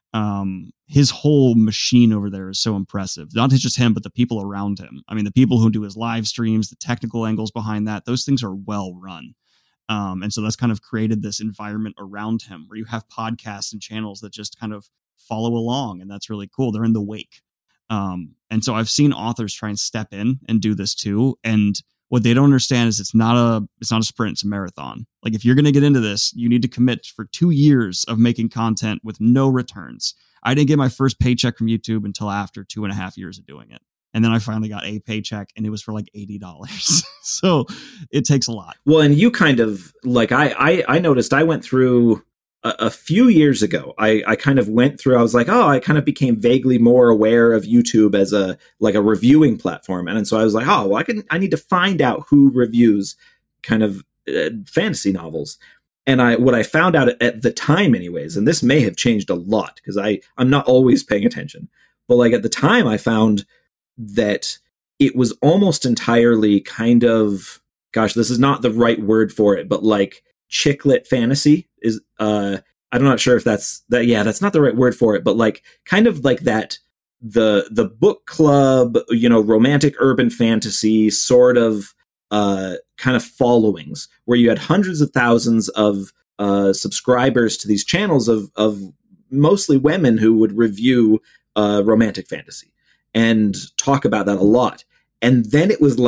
Um, his whole machine over there is so impressive. Not just him, but the people around him. I mean, the people who do his live streams, the technical angles behind that, those things are well run. Um, and so that's kind of created this environment around him where you have podcasts and channels that just kind of follow along. And that's really cool. They're in the wake. Um, and so I've seen authors try and step in and do this too. And what they don't understand is it's not a, it's not a sprint, it's a marathon. Like if you're going to get into this, you need to commit for two years of making content with no returns. I didn't get my first paycheck from YouTube until after two and a half years of doing it. And then I finally got a paycheck and it was for like eighty dollars. So it takes a lot.
Well, and you kind of like, I, I, I noticed I went through a, a few years ago. I, I kind of went through, I was like, oh, I kind of became vaguely more aware of YouTube as a, like a reviewing platform. And so I was like, oh, well, I can, I need to find out who reviews kind of uh, fantasy novels. And I, what I found out at the time anyways, and this may have changed a lot because I, I'm not always paying attention, but like at the time I found that it was almost entirely kind of, gosh, this is not the right word for it, but like chicklit fantasy is, uh, I'm not sure if that's that. Yeah, that's not the right word for it, but like kind of like that, the, the book club, you know, romantic urban fantasy sort of, uh, kind of followings where you had hundreds of thousands of, uh, subscribers to these channels of, of mostly women who would review, uh, romantic fantasy and talk about that a lot. And then it was like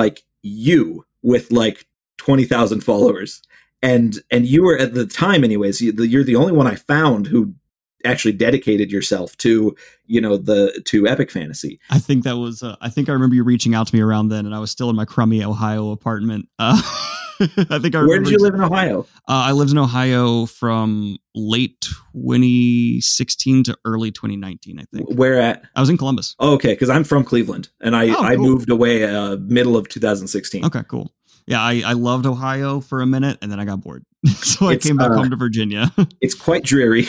you with like twenty thousand followers. And and you were, at the time anyways, you're the only one I found who actually dedicated yourself to, you know, the to epic fantasy.
I think that was, uh, I think I remember you reaching out to me around then, and I was still in my crummy Ohio apartment. Uh, I think I
Where did you live in Ohio?
Uh, I lived in Ohio from late twenty sixteen to early twenty nineteen, I think.
Where at?
I was in Columbus.
Oh, okay, because I'm from Cleveland, and I,
Oh, cool.
I moved away uh, middle of two thousand sixteen.
Okay, cool. Yeah, I, I loved Ohio for a minute, and then I got bored. So I
It's,
came back
uh,
home to Virginia.
It's quite dreary.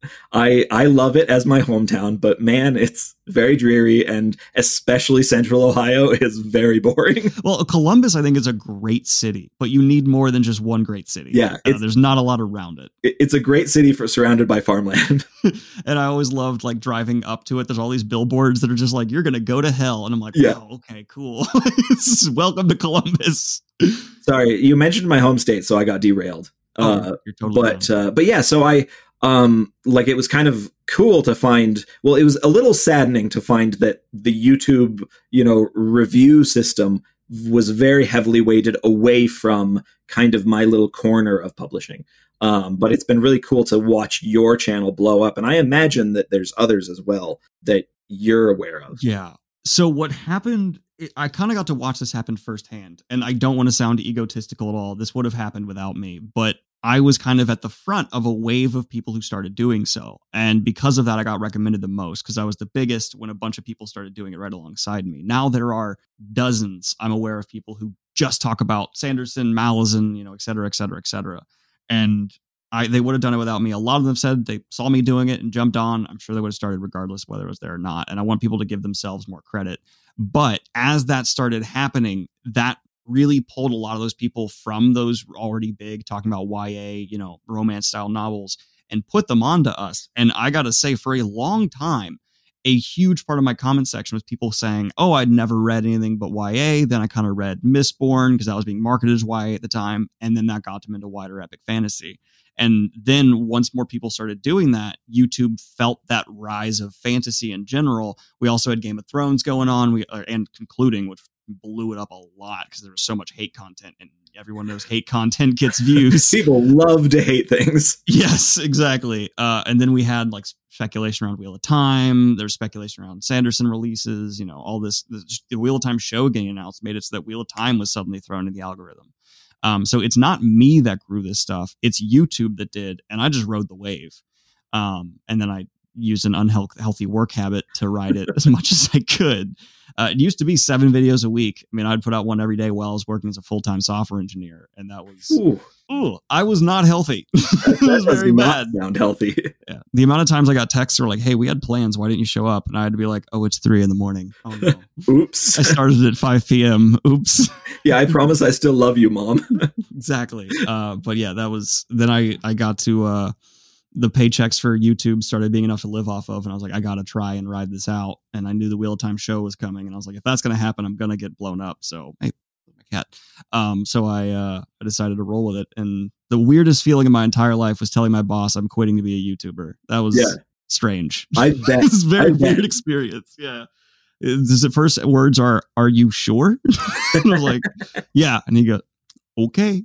I I love it as my hometown, but man, it's very dreary, and especially Central Ohio is very boring.
Well, Columbus, I think, is a great city, but you need more than just one great city.
Yeah,
Uh, there's not a lot around it.
It- It's a great city for surrounded by farmland.
And I always loved like driving up to it. There's all these billboards that are just like, you're going to go to hell. And I'm like,
Yeah.
oh, okay, cool. Welcome to Columbus.
Sorry, you mentioned my home state, so I got derailed.
Oh,
Uh,
you're totally
but
fine.
uh, but yeah, so I um like it was kind of cool to find. Well, it was a little saddening to find that the YouTube, you know, review system was very heavily weighted away from kind of my little corner of publishing. Um, but it's been really cool to watch your channel blow up, and I imagine that there's others as well that you're aware of.
Yeah. So what happened, it, I kind of got to watch this happen firsthand, and I don't want to sound egotistical at all. This would have happened without me, but I was kind of at the front of a wave of people who started doing so. And because of that, I got recommended the most because I was the biggest when a bunch of people started doing it right alongside me. Now there are dozens. I'm aware of people who just talk about Sanderson, Malazan, you know, et cetera, et cetera, et cetera. And I, they would have done it without me. A lot of them said they saw me doing it and jumped on. I'm sure they would have started regardless of whether it was there or not. And I want people to give themselves more credit. But as that started happening, that really pulled a lot of those people from those already big talking about Y A, you know, romance style novels and put them onto us. And I got to say, for a long time, a huge part of my comment section was people saying, oh, I'd never read anything but Y A. Then I kind of read Mistborn because that was being marketed as Y A at the time. And then that got them into wider epic fantasy. And then once more people started doing that, YouTube felt that rise of fantasy in general. We also had Game of Thrones going on, we uh, and concluding, which blew it up a lot because there was so much hate content, and everyone knows hate content gets views.
People love to hate things.
Yes, exactly. Uh, and then we had like speculation around Wheel of Time. There's speculation around Sanderson releases. You know, all this. The Wheel of Time show getting announced made it so that Wheel of Time was suddenly thrown in the algorithm. Um, so it's not me that grew this stuff. It's YouTube that did. And I just rode the wave. Um, and then I used an unhealthy work habit to ride it as much as I could. Uh, it used to be seven videos a week. I mean, I'd put out one every day while I was working as a full-time software engineer. And that was,
Ooh,
ooh, I was not healthy. It was
that does
very
not
bad.
sound healthy.
Yeah. The amount of times I got texts that were like, hey, we had plans. Why didn't you show up? And I had to be like, oh, it's three in the morning. Oh, no.
Oops.
I started at five p.m. Oops.
Yeah, I promise I still love you, Mom.
Exactly. Uh, but yeah, that was, then I, I got to, uh, the paychecks for YouTube started being enough to live off of. And I was like, I got to try and ride this out. And I knew the Wheel of Time show was coming. And I was like, if that's going to happen, I'm going to get blown up. So, hey, my cat. Um, so I, uh, I decided to roll with it. And the weirdest feeling in my entire life was telling my boss I'm quitting to be a YouTuber. That was
Yeah.
strange.
I bet.
It was a very
I bet.
weird experience. Yeah. The first words are, are you sure? And I was like, yeah. And he goes, okay.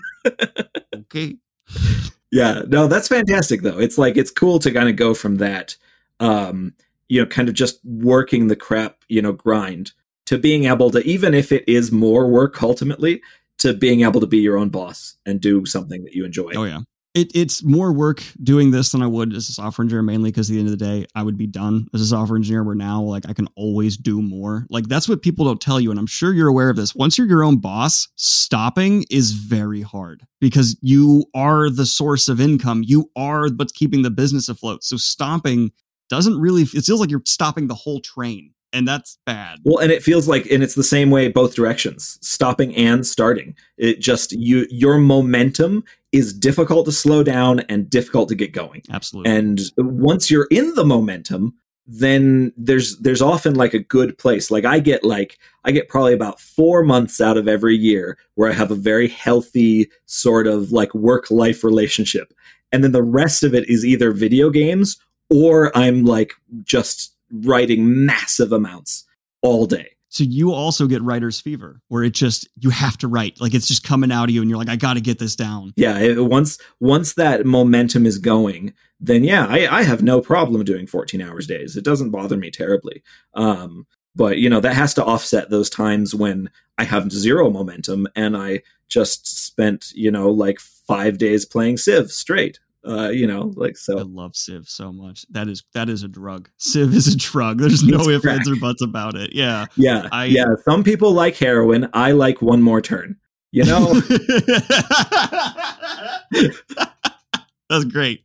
Okay.
Yeah, no, that's fantastic though. It's like, it's cool to kind of go from that, um, you know, kind of just working the crap, you know, grind to being able to, even if it is more work ultimately, to being able to be your own boss and do something that you enjoy.
Oh yeah. It, it's more work doing this than I would as a software engineer, mainly because at the end of the day, I would be done as a software engineer, where now like I can always do more. Like that's what people don't tell you. And I'm sure you're aware of this. Once you're your own boss, stopping is very hard because you are the source of income. You are what's keeping the business afloat. So stopping doesn't really, it feels like you're stopping the whole train. And that's bad.
Well, and it feels like, and it's the same way both directions, stopping and starting. It just, you, your momentum is difficult to slow down and difficult to get going.
Absolutely.
And once you're in the momentum, then there's, there's often like a good place. Like I get like, I get probably about four months out of every year where I have a very healthy sort of like work-life relationship. And then the rest of it is either video games or I'm like just writing massive amounts all day.
So you also get writer's fever, where it just, you have to write. Like, it's just coming out of you and you're like, I got to get this down.
Yeah. It, once, once that momentum is going, then yeah, I, I have no problem doing fourteen hours days. It doesn't bother me terribly. Um, but you know, that has to offset those times when I have zero momentum and I just spent, you know, like five days playing Civ straight. Uh, you know, like, so
I love Civ so much. That is, that is a drug. Civ is a drug. There's no ifs, ands, or buts about it. Yeah.
Yeah.
I,
yeah. Some people like heroin. I like one more turn, you know?
That's great.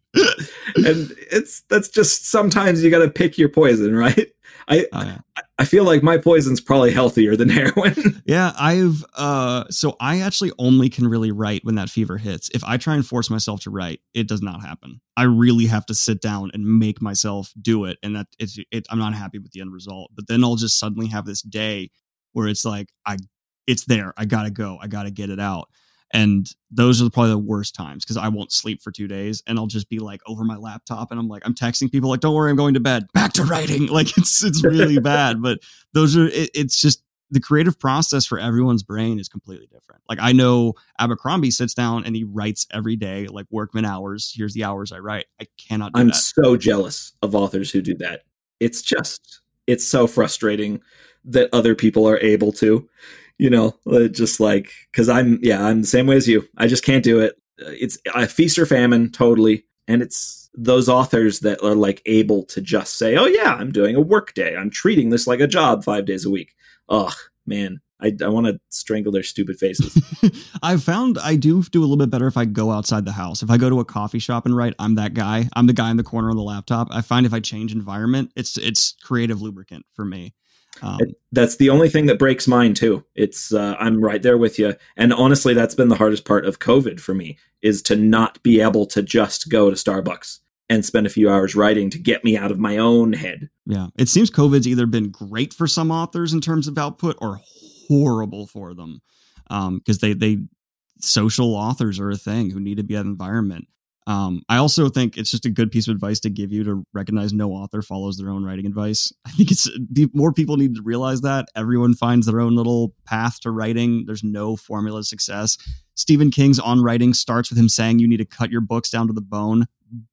And it's, that's just, sometimes you got to pick your poison, right? I,
oh, yeah.
I feel like my poison's probably healthier than heroin.
Yeah, I've uh so I actually only can really write when that fever hits. If I try and force myself to write, it does not happen. I really have to sit down and make myself do it, and that it's it, I'm not happy with the end result. But then I'll just suddenly have this day where it's like I it's there. I got to go. I got to get it out. And those are probably the worst times because I won't sleep for two days and I'll just be like over my laptop and I'm like, I'm texting people like, don't worry, I'm going to bed, back to writing. Like it's, it's really bad, but those are, it, it's just the creative process for everyone's brain is completely different. Like I know Abercrombie sits down and he writes every day, like workman hours. Here's the hours I write. I cannot do
I'm
that.
so jealous of authors who do that. It's just, it's so frustrating that other people are able to. You know, just like, because I'm, yeah, I'm the same way as you. I just can't do it. It's a feast or famine, totally. And it's those authors that are like able to just say, oh, yeah, I'm doing a work day. I'm treating this like a job five days a week. Oh, man, I, I want to strangle their stupid faces.
I've found I do do a little bit better if I go outside the house. If I go to a coffee shop and write, I'm that guy. I'm the guy in the corner on the laptop. I find if I change environment, it's it's creative lubricant for me. Um,
that's the only thing that breaks mine too. It's uh, I'm right there with you. And honestly, that's been the hardest part of COVID for me is to not be able to just go to Starbucks and spend a few hours writing to get me out of my own head.
Yeah. It seems COVID's either been great for some authors in terms of output or horrible for them. Um, cause they, they social authors are a thing who need to be at environment. Um, I also think it's just a good piece of advice to give you to recognize no author follows their own writing advice. I think it's the more people need to realize that everyone finds their own little path to writing. There's no formula to success. Stephen King's On Writing starts with him saying, you need to cut your books down to the bone.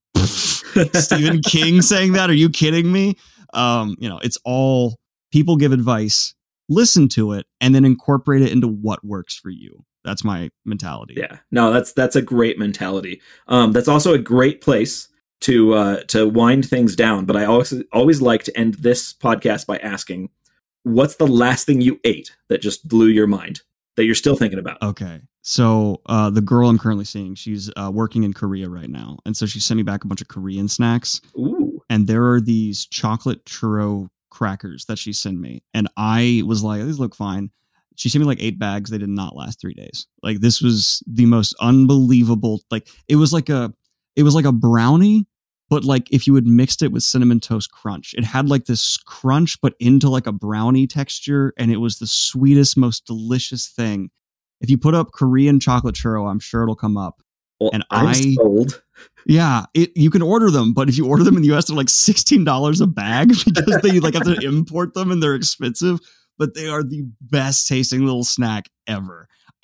Stephen King saying that? Are you kidding me? Um, you know, it's all people give advice, listen to it, and then incorporate it into what works for you. That's my mentality.
Yeah, no, that's that's a great mentality. Um, that's also a great place to uh, to wind things down. But I always always like to end this podcast by asking, what's the last thing you ate that just blew your mind that you're still thinking about?
Okay, so uh, the girl I'm currently seeing, she's uh, working in Korea right now, and so she sent me back a bunch of Korean snacks.
Ooh,
and there are these chocolate churro crackers that she sent me, and I was like, these look fine. She sent me like eight bags. They did not last three days. Like this was the most unbelievable. Like it was like a, it was like a brownie, but like if you had mixed it with Cinnamon Toast Crunch, it had like this crunch, but into like a brownie texture. And it was the sweetest, most delicious thing. If you put up Korean chocolate churro, I'm sure it'll come up.
Well,
and
I'm
I
sold.
Yeah, it, you can order them, but if you order them in the U S, they're like sixteen dollars a bag because they like have to import them and they're expensive. But they are the best tasting little snack ever.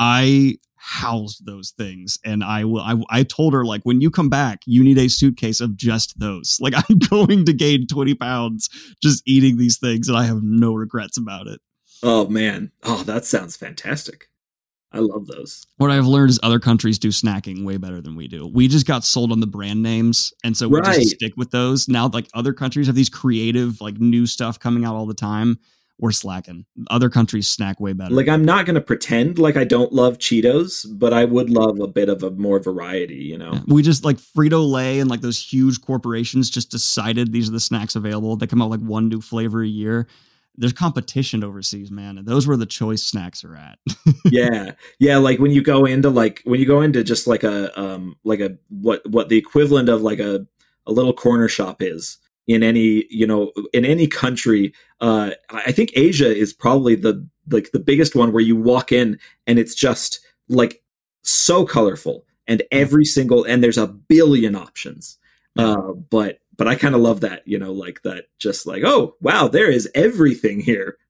I housed those things and I will, I, I told her like, when you come back, you need a suitcase of just those. Like I'm going to gain twenty pounds just eating these things and I have no regrets about it.
Oh man. Oh, that sounds fantastic. I love those.
What I've learned is other countries do snacking way better than we do. We just got sold on the brand names. And so we
Right.
just stick with those. Now, like other countries have these creative, like new stuff coming out all the time. We're slacking. Other countries snack way better.
Like I'm not going to pretend like I don't love Cheetos, but I would love a bit of a more variety, you know?
Yeah. We just like Frito-Lay and like those huge corporations just decided these are the snacks available. They come out with like one new flavor a year. There's competition overseas, man. And those where the choice snacks are at.
yeah. Yeah. Like when you go into like, when you go into just like a, um, like a, what, what the equivalent of like a, a little corner shop is in any, you know, in any country. Uh, I think Asia is probably the, like the biggest one where you walk in and it's just like so colorful and every single, and there's a billion options. Uh, but, but I kind of love that, you know, like that, just like, oh, wow, there is everything here.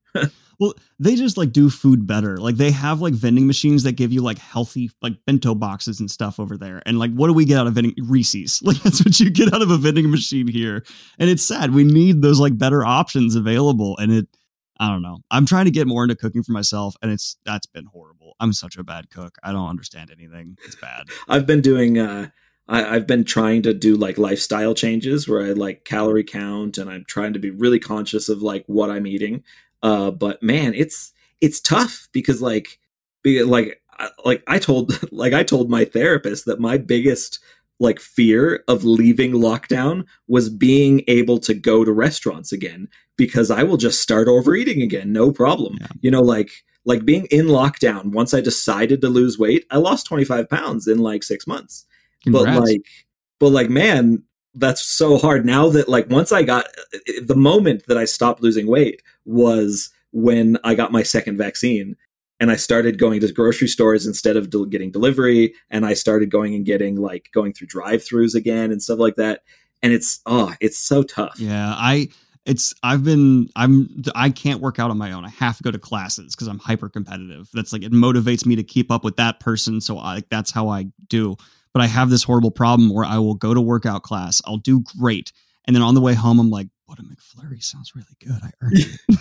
Well, they just like do food better. Like they have like vending machines that give you like healthy like bento boxes and stuff over there. And like, what do we get out of vending? Reese's. Like that's what you get out of a vending machine here. And it's sad. We need those like better options available. And it, I don't know. I'm trying to get more into cooking for myself, and it's that's been horrible. I'm such a bad cook. I don't understand anything. It's bad.
I've been doing. Uh, I, I've been trying to do like lifestyle changes where I like calorie count, and I'm trying to be really conscious of like what I'm eating. Uh, but man, it's it's tough because like, be, like, like I told like I told my therapist that my biggest like fear of leaving lockdown was being able to go to restaurants again, because I will just start overeating again, no problem. Yeah. You know, like like being in lockdown. Once I decided to lose weight, I lost twenty-five pounds in like six months. Congrats. But like, but like, man, that's so hard now that like once I got the moment that I stopped losing weight was when I got my second vaccine, and I started going to grocery stores instead of del- getting delivery. And I started going and getting like going through drive-thrus again and stuff like that. And it's, oh, it's so tough.
Yeah. I, it's, I've been, I'm, I can't work out on my own. I have to go to classes because I'm hyper competitive. That's like, it motivates me to keep up with that person. So I, like, that's how I do. But I have this horrible problem where I will go to workout class. I'll do great. And then on the way home, I'm like, what a McFlurry sounds really good. I earned it.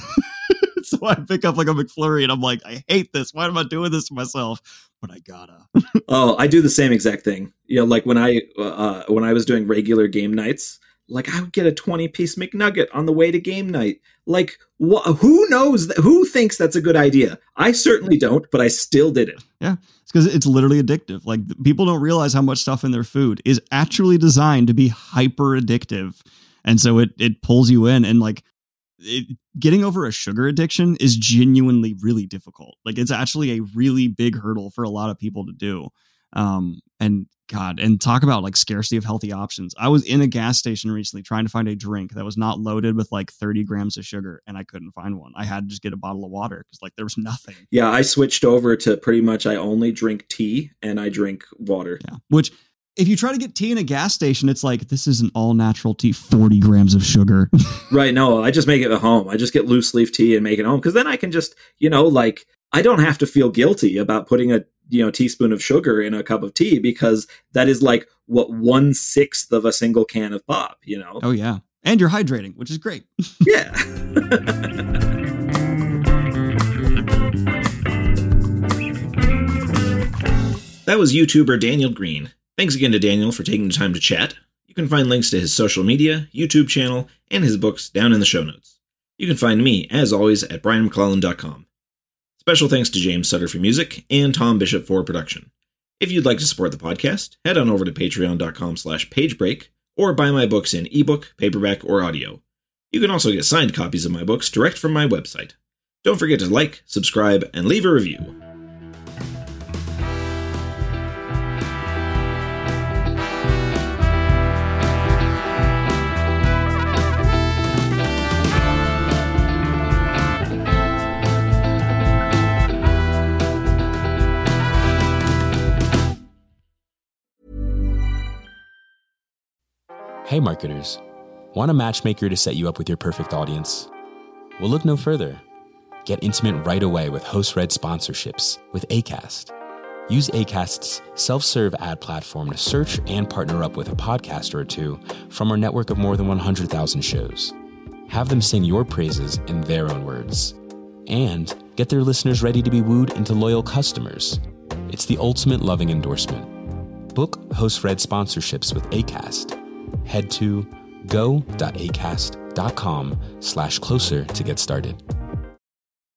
So I pick up like a McFlurry and I'm like, I hate this. Why am I doing this to myself? But I gotta.
Oh, I do the same exact thing. You know, like when I, uh, when I was doing regular game nights, like I would get a twenty piece McNugget on the way to game night. Like wh- who knows that, who thinks that's a good idea? I certainly don't, but I still did it.
Yeah. It's because it's literally addictive. Like people don't realize how much stuff in their food is actually designed to be hyper addictive. And so it, it pulls you in, and like it, getting over a sugar addiction is genuinely really difficult. Like it's actually a really big hurdle for a lot of people to do. Um, and God, and talk about like scarcity of healthy options. I was in a gas station recently trying to find a drink that was not loaded with like thirty grams of sugar, and I couldn't find one. I had to just get a bottle of water because like there was nothing.
Yeah, I switched over to pretty much I only drink tea and I drink water.
Yeah, which if you try to get tea in a gas station, it's like, this is an all natural tea, forty grams of sugar.
Right. No, I just make it at home. I just get loose leaf tea and make it home. Cause then I can just, you know, like I don't have to feel guilty about putting a, you know, teaspoon of sugar in a cup of tea, because that is like what one sixth of a single can of pop, you know?
Oh yeah. And you're hydrating, which is great.
Yeah. That was YouTuber Daniel Green. Thanks again to Daniel for taking the time to chat. You can find links to his social media, YouTube channel, and his books down in the show notes. You can find me, as always, at brian mcclellan dot com. Special thanks to James Sutter for music and Tom Bishop for production. If you'd like to support the podcast, head on over to patreon dot com slash pagebreak or buy my books in ebook, paperback, or audio. You can also get signed copies of my books direct from my website. Don't forget to like, subscribe, and leave a review.
Hey marketers, want a matchmaker to set you up with your perfect audience? Well, look no further. Get intimate right away with host-read sponsorships with Acast. Use Acast's self-serve ad platform to search and partner up with a podcaster or two from our network of more than one hundred thousand shows. Have them sing your praises in their own words. And get their listeners ready to be wooed into loyal customers. It's the ultimate loving endorsement. Book host-read sponsorships with Acast. Head to go.acast.com slash closer to get started.